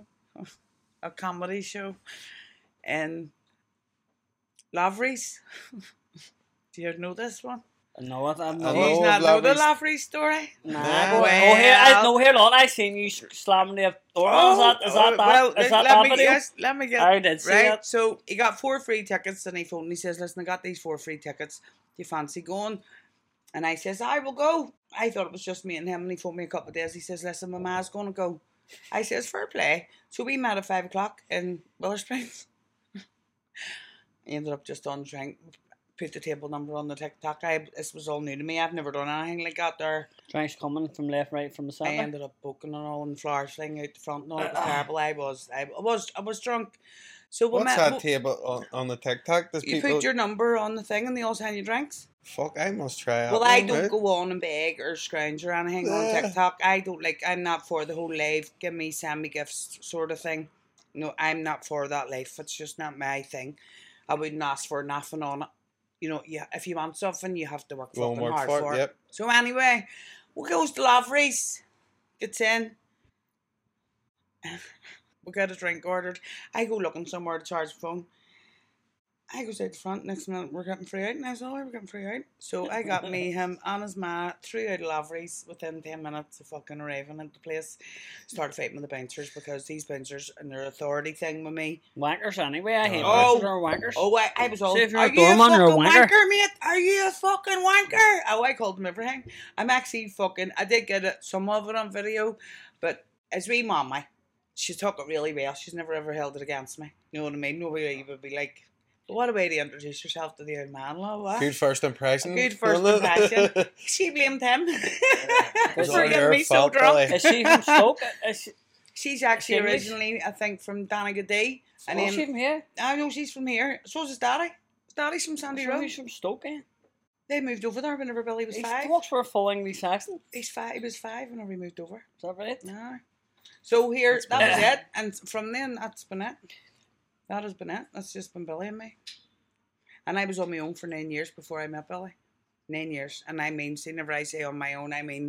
a comedy show in Lavery's. Do you know this one? No, I know. Do you not know the Lavery's story? Nah. Here, Lord, I seen you slamming the door. Is that let me get. I did see right? that. So he got 4 free tickets, and he phoned and he says, listen, I got these 4 free tickets. Do you fancy going? And I says, I will go. I thought it was just me and him, and he phoned me a couple of days. He says, listen, my ma's going to go. I says, fair play. So we met at 5 o'clock in Willow Springs. I ended up just on drink, put the table number on the TikTok. This was all new to me. I've never done anything like that there. Drinks coming from left, right, from the centre. I ended up booking and all, and flowers thing out the front and all. It was terrible. I was drunk. So what's that table on the TikTok? You put your number on the thing and they all send you drinks. Fuck, I must try it. Well, I don't go on and beg or scrounge or anything on TikTok. I'm not for the whole life, send me gifts sort of thing. No, I'm not for that life. It's just not my thing. I wouldn't ask for nothing on it. You know, if you want something, you have to work fucking hard for it. Yep. So anyway, We goes to Lavery's, gets in. We get a drink ordered. I go looking somewhere to charge the phone. I goes out the front, next minute we're getting free out, and I said, we're getting free out. So I got me, him, and his ma, 3 out of Lavery's within 10 minutes of fucking arriving at the place. Started fighting with the bouncers because these bouncers and their authority thing with me. Wankers anyway, I hate bouncers or wankers. Oh, I was all, so if you're are a you a fucking you're a wanker? wanker, mate? Are you a fucking wanker? Oh, I called him everything. I'm actually fucking, I did get it, some of it on video, but as wee mama, she took it really well. She's never ever held it against me. You know what I mean? Nobody would be like, what a way to introduce yourself to the old man, love. What? Good first impression. Good first impression. She blamed him for getting me so drunk. Is she from Stoke? She's actually originally, I think, from Donegal. And she's from here? I know she's from here. So is his daddy. His daddy's from Sandy Road. He's from Stoke, eh? They moved over there whenever Billy was 5. He walks for a full English accent. He was 5 whenever he moved over. Is that right? No. So here, that was it. And from then, that's been it. That has been it. That's just been Billy and me. And I was on my own for 9 years before I met Billy. 9 years. And I mean, see, whenever I say on my own, I mean,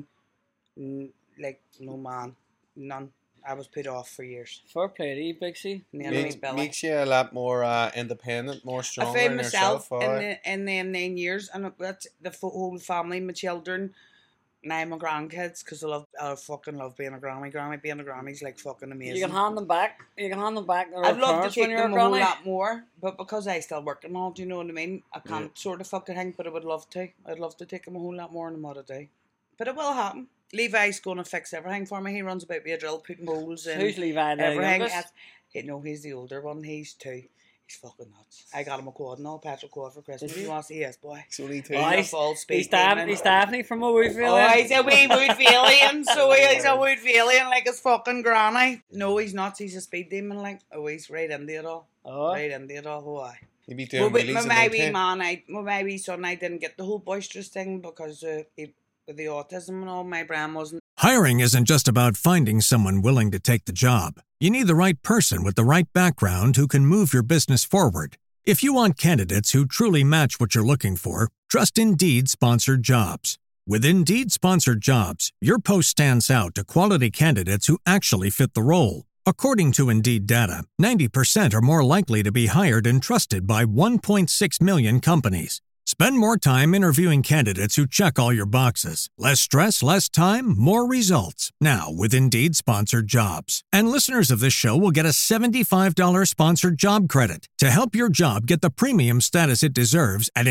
like, no man. None. I was put off for years. Fair play to you, Big C. Makes you a lot more independent, more stronger I found in myself yourself. in them 9 years. And that's the whole family, my children. Now my grandkids, because I fucking love being a granny. Being a granny's like fucking amazing. You can hand them back. I'd love to take them a whole lot more, but because I still work and all, do you know what I mean? I can't sort of fucking hang, but I would love to. I'd love to take them a whole lot more than what I do. But it will happen. Levi's going to fix everything for me. He runs about with a drill, putting holes in. Who's Levi? Everything. No, he's the older one. He's 2. He's fucking nuts. I got him a quad and all, petrol quad for Christmas. He wants to see us, boy. He's only 2. He's definitely from a Woodville. Oh, he's a wee Woodvillian. So he's a Woodvillian like his fucking granny. No, he's not. He's a speed demon. Like, oh, he's right into it all. Oh. Right into it all. Oh, aye. You'd be doing wheelies my wee son, I didn't get the whole boisterous thing because with the autism and all, my brain wasn't. Hiring isn't just about finding someone willing to take the job. You need the right person with the right background who can move your business forward. If you want candidates who truly match what you're looking for, trust Indeed Sponsored Jobs. With Indeed Sponsored Jobs, your post stands out to quality candidates who actually fit the role. According to Indeed data, 90% are more likely to be hired and trusted by 1.6 million companies. Spend more time interviewing candidates who check all your boxes. Less stress, less time, more results. Now with Indeed Sponsored Jobs. And listeners of this show will get a $75 sponsored job credit to help your job get the premium status it deserves at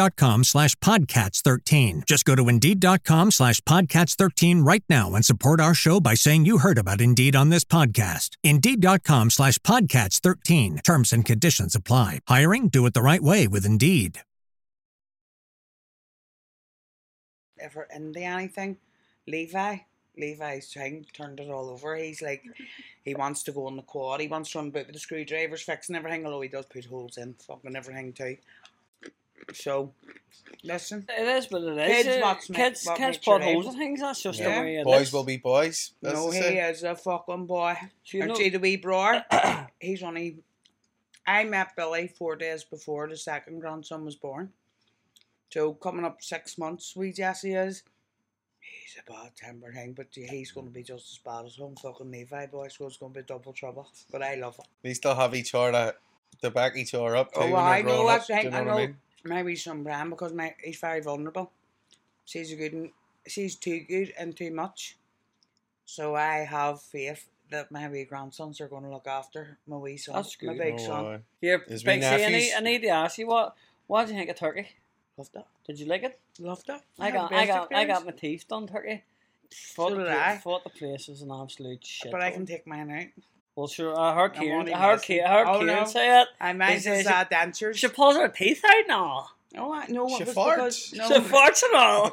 Indeed.com/Podcats13. Just go to Indeed.com/Podcats13 right now and support our show by saying you heard about Indeed on this podcast. Indeed.com/Podcats13. Terms and conditions apply. Hiring? Do it the right way with Indeed. Ever into anything. Levi's turned it all over. He's like, he wants to go on the quad. He wants to run about with the screwdrivers, fixing everything, although he does put holes in fucking everything too. So, listen. It is what it is. Kids put holes in things. That's just the way it boys is. Will be boys. No, he is a fucking boy. Actually, the wee bro, he's only... I met Billy 4 days before the second grandson was born. So, coming up 6 months, wee Jesse is. He's a bad temper thing, but he's going to be just as bad as him. Fucking Levi, boy, so it's going to be double trouble. But I love it. They still have each other to back each other up too. Oh, when I know that's the thing. I know my wee son Bram, because he's very vulnerable. She's too good and too much. So I have faith that my wee grandsons are going to look after my wee son. That's good. My big son. Here, Big C, I need to ask you, what did you think of turkey? Loved it. Did you like it? Loved it. I got my teeth done turkey. Thought the place was an absolute shit. But I can take mine out. Well, sure. I heard Kieran say it. I might just add dentures. She pulls her teeth out now. Oh, I know. She farts. She farts and all.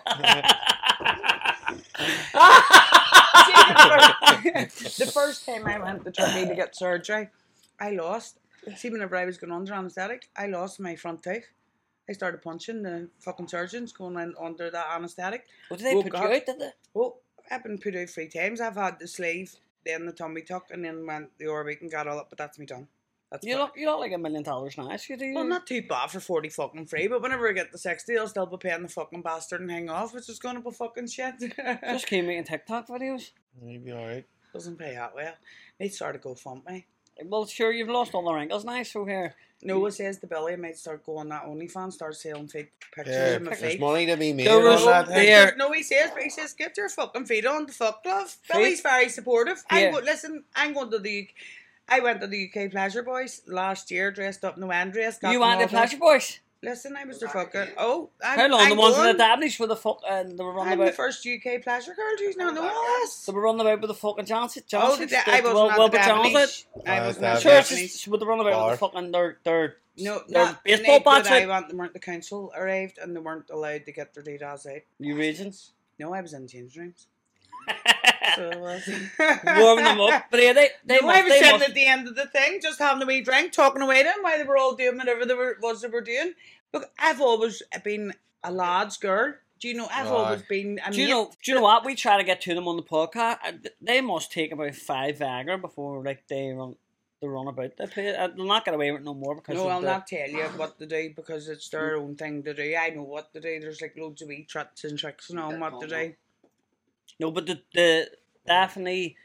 The first time I went to Turkey to get surgery, I lost. See, whenever I was going under anaesthetic, I lost my front tooth. I started punching the fucking surgeons going in under that anaesthetic. What did they put you out, did they? Oh, I've been put out 3 times. I've had the sleeve, then the tummy tuck, and then went the Orbeek and got all up, but that's me done. You look like $1 million now, so do you? Well, not too bad for 40 fucking free, but whenever I get the 60, I'll still be paying the fucking bastard and hang off, which is going to be fucking shit. Just keep making TikTok videos. You'll be alright. Doesn't pay that well. Need to start a GoFundMe. Well, sure, you've lost all the wrinkles now, so here. Noah says to Billy, I might start going that OnlyFans, start selling fake pictures of my feet. There's money to be made There was on that thing. there. No, he says, get your fucking feet on the fuck, love. Billy's very supportive. Yeah. I'm going to the... I went to the UK Pleasure Boys last year, dressed up in a dress. You went to Pleasure Boys? Listen, I was the fucker. Oh, how long? The ones in the Dabneys with the fuck and they were running about. I'm the first UK pleasure girl. Do you not know this? They were running about with the fucking Johnson. I wasn't at the Dabneys. I wasn't at the Dabneys. With the run about with the fucking their baseball bats. I went. They weren't. The council arrived and they weren't allowed to get their details out. You regions? No, I was in change rooms. So warming them up, but yeah, they I was sitting at the end of the thing, just having a wee drink, talking away to them while they were all doing whatever they were doing. Look, I've always been a lad's girl. Do you know? I've always been. Do you know what? We try to get to them on the podcast. They must take about 5 Viagra before they run about. They'll not get away with it no more because. No, I'll not tell you what to do because it's their own thing to do. I know what to do. There's like loads of wee tricks and tricks and all what to do. No, but the definitely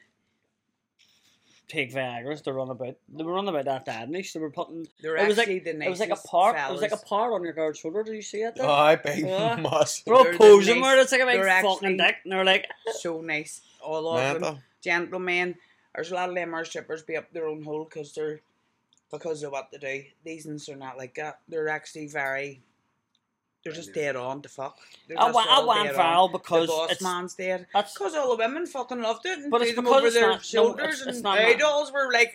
take Viagra's to run about. They were running about that Dabneys. They were putting. It was like a part. It was like a part on your girl's shoulder. Did you see it? Oh, I bet must. They're all posing where it's like a big fucking dick, and they're like so nice. All of them, gentlemen. There's a lot of them are strippers be up their own hole because of what they do. These ones are not like that. They're actually very. They're just dead on to fuck. I went viral because the boss man's dead. Because all the women fucking loved it and threw them because over their shoulders and idols were like,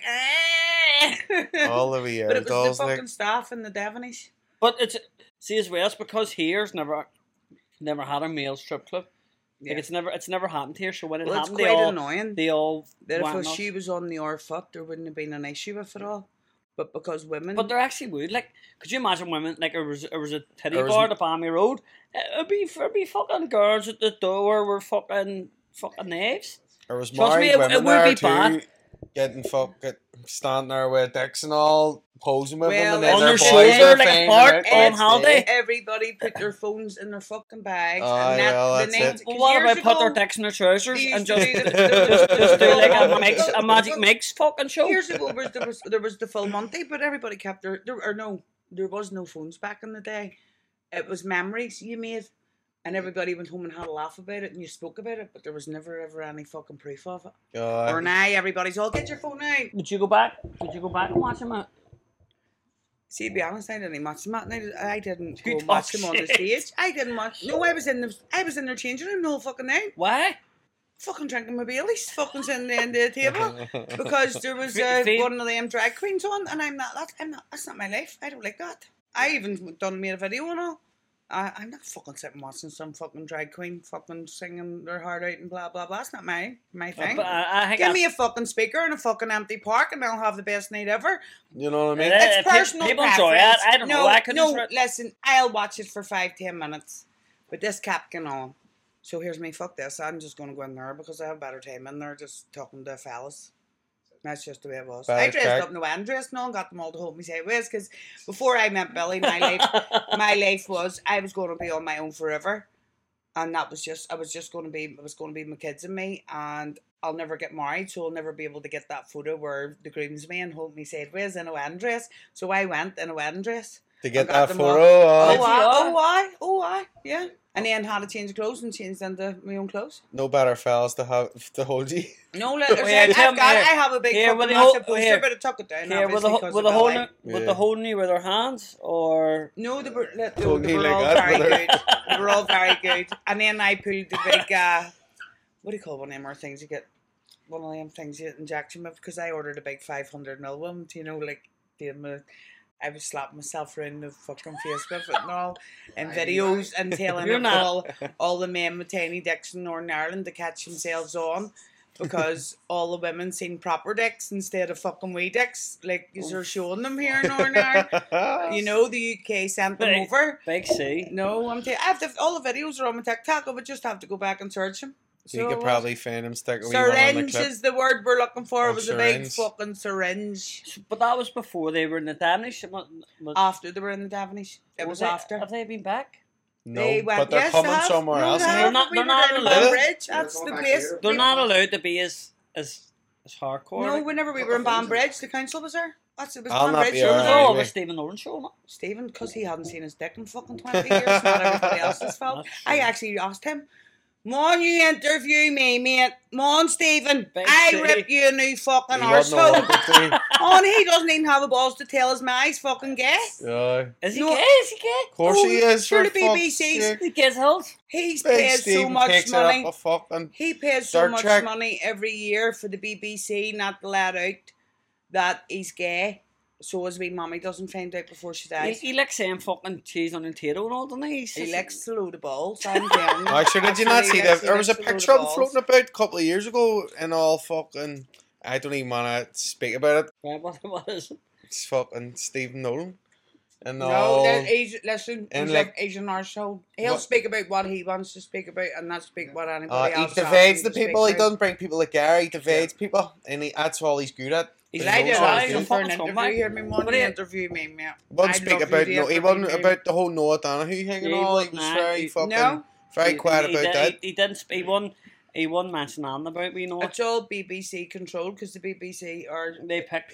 all the wee but it was the fucking staff in the Dabneys. But it's as well. It's because here's never had a male strip club. Yeah. Like it's never happened here. So when it happened, it's quite annoying. They all that if she was on the R foot, there wouldn't have been an issue with it all. But because women... But there actually would. Like, could you imagine women... Like, there was a titty bar at Bammy Road. It'd be fucking girls at the door were fucking knaves. There was married women there too, getting fucking... Standing there with dicks and all, posing with them. And on their shoulder, like a part on holiday. Everybody put their phones in their fucking bags. And that's it. Well, what about put their dicks in their trousers and just do like a magic mix fucking show? Years ago, there was the full Monty, but everybody kept there was no phones back in the day. It was memories you made. And everybody went home and had a laugh about it and you spoke about it, but there was never ever any fucking proof of it. Or now everybody's all, get your phone out. Would you go back and watch him at? See, to be honest, I didn't watch them. I didn't go watch them on the stage. I didn't watch. No, I was in their changing room the whole fucking night. Why? Fucking drinking my Baileys, fucking sitting at the end of the table because there was one of them drag queens on, and I'm not. That's not my life. I don't like that. I even made a video and all. I'm not fucking sitting watching some fucking drag queen fucking singing their heart out and blah blah blah. It's not my thing. Give me a fucking speaker and a fucking empty park and I'll have the best night ever. You know what I mean? It's personal people preference. Enjoy it. I don't know. I couldn't. Listen, I'll watch it for 5-10 minutes, but this cap can on. So here's me. Fuck this. I'm just gonna go in there because I have better time in there, just talking to fellas. That's just the way it was. I dressed up in a wedding dress and all and got them all to hold me sideways because before I met Billy, my life was I was going to be on my own forever, and that was just I was going to be my kids and me, and I'll never get married, so I'll never be able to get that photo where the groomsmen hold me sideways in a wedding dress. So I went in a wedding dress to get that photo. Oh, why? Yeah. And then had to change clothes and changed into my own clothes. No better fellas to hold you. No, I have a big massive poster, but I took it down. Yeah, with the holding you with their hands, or no, they were all very good. They were all very good. And then I pulled the big what do you call one of them things you get? One of them things you get injection with because I ordered a big 500ml one. You know, like I was slapping myself around the fucking face with it and all, and videos and telling all the men with tiny dicks in Northern Ireland to catch themselves on because all the women seen proper dicks instead of fucking wee dicks, like you're showing them here in Northern Ireland. You know, the UK sent them over. Big C. No, all the videos are on my TikTok. I would just have to go back and search them. So you could probably find him stick a wee syringe is the word we're looking for. It was syringe. a big fucking syringe. But that was before they were in the Davenish. After they were in the Davenish. It was after. Have they been back? No, but they're coming somewhere else. They're not allowed. Bridge. That's the place. They're not allowed to be as hardcore. No, whenever we were in Banbridge, the council was there. It was I'll not Banbridge. be It was alright. all over Stephen Nolan show, not Stephen, because he hadn't seen his dick in fucking 20 years. Not everybody else's fault. I actually asked him, "Mon, you interview me, mate. Mon, Stephen, I rip you a new fucking arsehole." Oh, and he doesn't even have the balls to tell his ma he's fucking gay. Yeah. Is he gay? Is he gay? Of course he is. Sure, for the BBC. He gets held. He's Big paid so Stephen much takes money. It up a fucking He pays so Star much Trek. money every year for the BBC not to let out that he's gay. So his wee mummy doesn't find out before she dies. He likes saying fucking cheese on a potato and all, doesn't he? He likes to load the balls. I'm down. Actually, did you not see that? There was a picture of him floating about a couple of years ago and all fucking... I don't even want to speak about it. What is it? It's fucking Stephen Nolan. And No, all... he's an arsehole. He'll speak about what he wants to speak about and not speak what anybody else he divides the people. He doesn't bring people like Gary. He divides people. And that's all he's good at. He's like this for an fucking interview. Hear me one But he- interview me, mate. He wasn't speak about he wasn't about the whole Noah Donahue thing and all. He was very fucking very quiet about that. He didn't. He won mention nothing about we know. It's all BBC controlled because the BBC are They pick.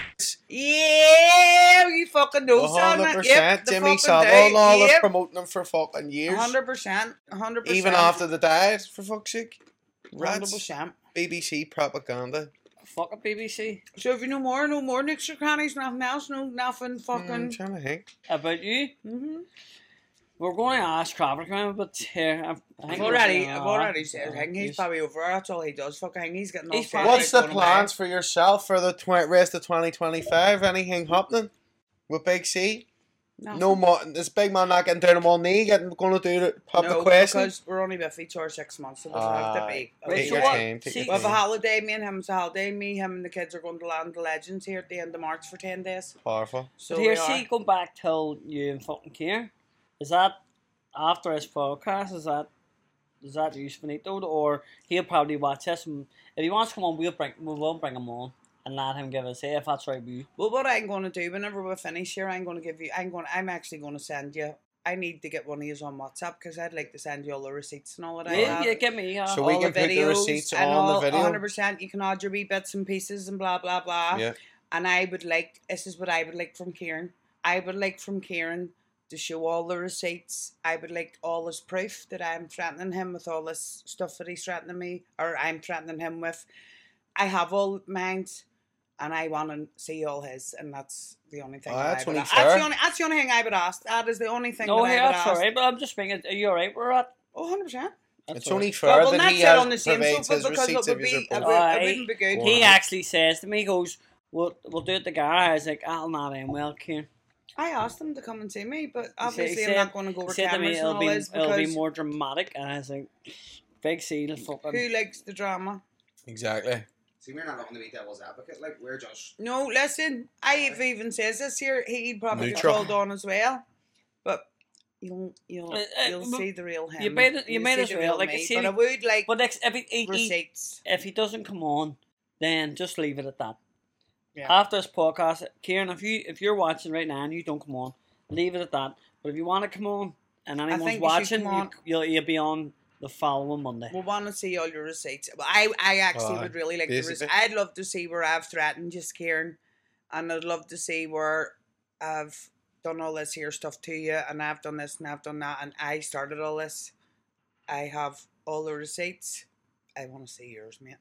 Yeah, you fucking know, son. 100%. Yep, Jimmy Savile and all have promoting them for fucking years. 100%. 100%. Even after they died, for fuck's sake. 100%. BBC propaganda. Fuck it, BBC. So if you know more Nicks or Crannies, nothing else, nothing fucking. I'm trying to think. About you? Mm-hmm. We're going to ask Craver Crime, but here I've already said he's probably over. That's all he does. Fucking he's getting off. What's the plans for yourself for the rest of 2025? Anything happening with Big C? Nothing. No more. This big man not getting down on one knee. Going to do the pop the question. Because we're only with each other 6 months, so it doesn't have to be. Take your time. We have a holiday. Me and him's a holiday. Him and the kids are going to Land of Legends here at the end of March for 10 days. Powerful. So here, see, going back till you and fucking Kieran. Is that after his podcast? Is that you, Benito, or he'll probably watch this? And if he wants to come on, we'll bring him on and let him give us say if that's right with you. Well, what I'm going to do whenever we finish here, I'm actually going to send you. I need to get one of you on WhatsApp because I'd like to send you all the receipts and all that. Yeah, give me. So we can put the receipts on the video. 100%. You can add your wee bits and pieces and blah blah blah. Yeah. And this is what I would like from Kieran. I would like from Kieran to show all the receipts. I would like all this proof that I'm threatening him with all this stuff that he's threatening me, or I'm threatening him with. I have all mine, and I want to see all his, and that's the only thing. That's the only thing I would ask. That is the only thing. No, that I would ask. alright, but I'm just thinking, are you alright with that? Oh, 100%. It's only fair that he has on the same provides his because receipts it of his report. wouldn't be good. He actually says to me, he goes, we'll do it together. I was like, I'll not end well, Kieran. I asked him to come and see me, but obviously I'm not going to go over cameras and all this because it'll be more dramatic, and I was like, Big C, fucking... Who likes the drama? Exactly. See, we're not looking to be devil's advocate, like, we're just... No, listen, I've even says this here, he'd probably get Neutral. called on as well, but you'll see the real him. You made us real, like, me, but I would like receipts. If he doesn't come on, then just leave it at that. Yeah. After this podcast, Kieran, if you're watching right now and you don't come on, leave it at that. But if you want to come on and anyone's watching, you'll be on the following Monday. We want to see all your receipts. Well, I actually would really like the receipts. I'd love to see where I've threatened just Kieran, and I'd love to see where I've done all this here stuff to you, and I've done this and I've done that, and I started all this. I have all the receipts. I want to see yours, mate.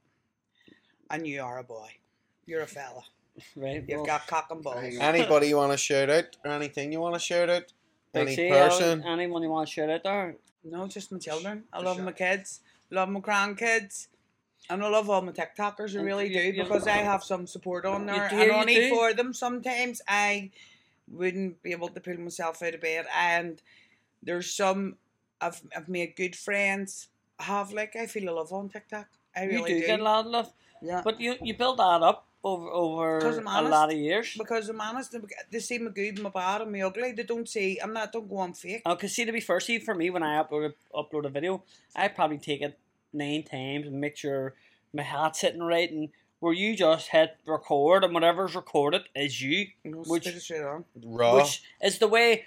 And you are a boy. You're a fella. Right. You've got cock and balls. Anybody you want to shout out? Or anything you want to shout out? Any Big C, person? Anyone you want to shout out there? No, just my children. I love my kids. Love my grandkids. And I love all my TikTokers. I really do. Because I have some support on there. And only for them sometimes I wouldn't be able to pull myself out of bed. And there's some I've made good friends. I feel a love on TikTok. I really do. You do get a lot of love. Yeah. But you build that up over a lot of years. Because I'm honest, they see my good, my bad, and my ugly. They don't go on fake. Because see, to be fair, for me, when I upload a video, I probably take it 9 times and make sure my hat's hitting right, and where you just hit record and whatever's recorded is you, which is the way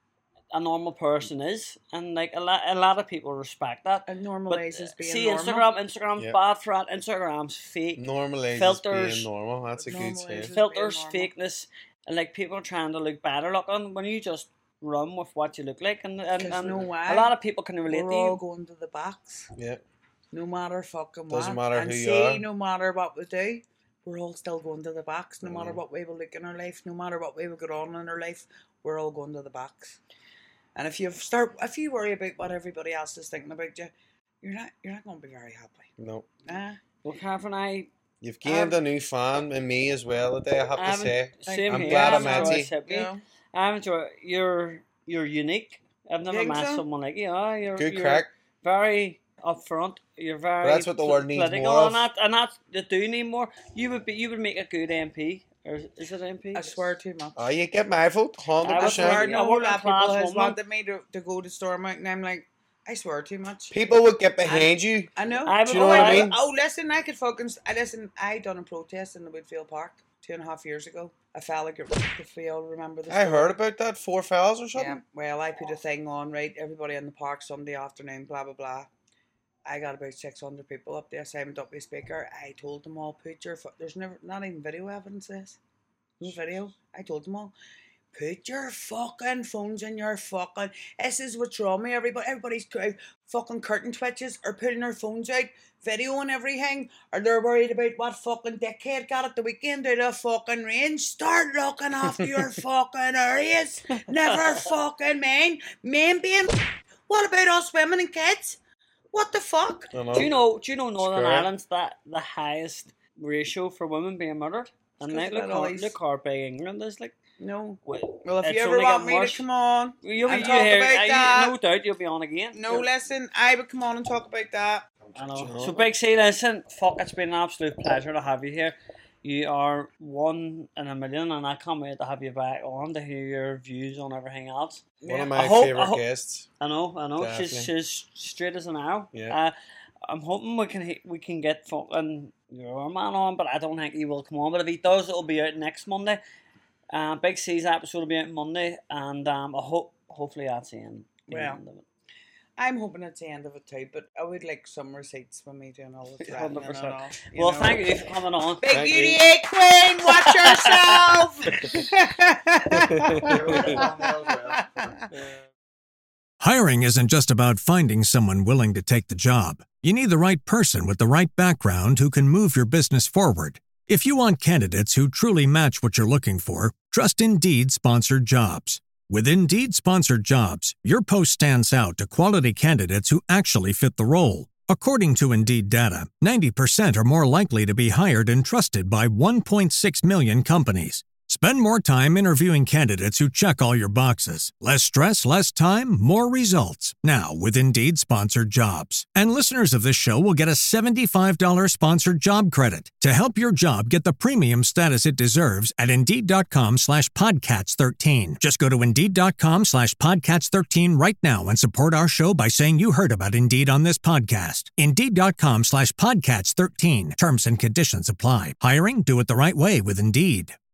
a normal person is, and like a lot of people respect that. And normalizes being see, normal. Instagram's bad for that. Instagram's fake. Normalizes filters, being normal. That's a good saying. Filters, fakeness, and like people are trying to look better looking when you just run with what you look like, and no way. a lot of people can relate We're to you. all going to the box. Yeah. No matter fucking what. Doesn't matter and who see, you are. No matter what we do, we're all still going to the box. No matter what way we look in our life, no matter what way we get on in our life, we're all going to the box. And if you worry about what everybody else is thinking about you, you're not going to be very happy. No. Nah. Well, Kath and I. You've gained a new fan in me as well today, I have to say. Same I'm here. glad I met you. Yeah. I'm enjoying. You're unique. I've never met someone like you. You're crack. Very upfront. You're very. But that's what the world needs political more of. And that's they do need more. You would make a good MP. Or is it MP? I swear too much. Oh, you get my vote, 100%. I swear, no, a lot of people has woman. wanted me to go to Stormont, and I'm like, I swear too much. People would get behind you. I know. Do you know what I mean? Oh, listen, I done a protest in the Woodfield Park 2.5 years ago. A fella got raped, if we all remember the story. I heard about that, 4 fellas or something. Yeah, well, I put a thing on, right? Everybody in the park Sunday afternoon, blah, blah, blah. I got about 600 people up there, Simon Duffy speaker. I told them all, there's not even video evidence of this. No video. I told them all, put your fucking phones in your fucking... This is what's wrong with everybody. Everybody's fucking curtain twitches are putting their phones out, video and everything, or they're worried about what fucking dickhead got at the weekend out of fucking range. Start looking after your fucking areas. Never fucking mind. Men being... What about us women and kids? What the fuck? Do you know Northern Ireland's the highest ratio for women being murdered? And like, look how big England is, like. No. Well, if you ever want me to come on and talk about that. No doubt you'll be on again. No, listen, I would come on and talk about that. I know. So Big C, listen, it's been an absolute pleasure to have you here. You are 1 in a million, and I can't wait to have you back on to hear your views on everything else. One of my favourite guests. I know. She's straight as an arrow. Yeah. I'm hoping we can get fucking your man on, but I don't think he will come on. But if he does, it'll be out next Monday. Big C's episode will be out Monday, and hopefully that's the end. Well, I'm hoping it's the end of it too, but I would like some receipts when we doing all the threatening and all. Well, thank you for coming on. Big UDA Queen, watch yourself! Hiring isn't just about finding someone willing to take the job. You need the right person with the right background who can move your business forward. If you want candidates who truly match what you're looking for, trust Indeed Sponsored Jobs. With Indeed Sponsored Jobs, your post stands out to quality candidates who actually fit the role. According to Indeed data, 90% are more likely to be hired and trusted by 1.6 million companies. Spend more time interviewing candidates who check all your boxes. Less stress, less time, more results. Now with Indeed Sponsored Jobs. And listeners of this show will get a $75 sponsored job credit to help your job get the premium status it deserves at Indeed.com/Podcats13. Just go to Indeed.com/Podcats13 right now and support our show by saying you heard about Indeed on this podcast. Indeed.com/Podcats13. Terms and conditions apply. Hiring? Do it the right way with Indeed.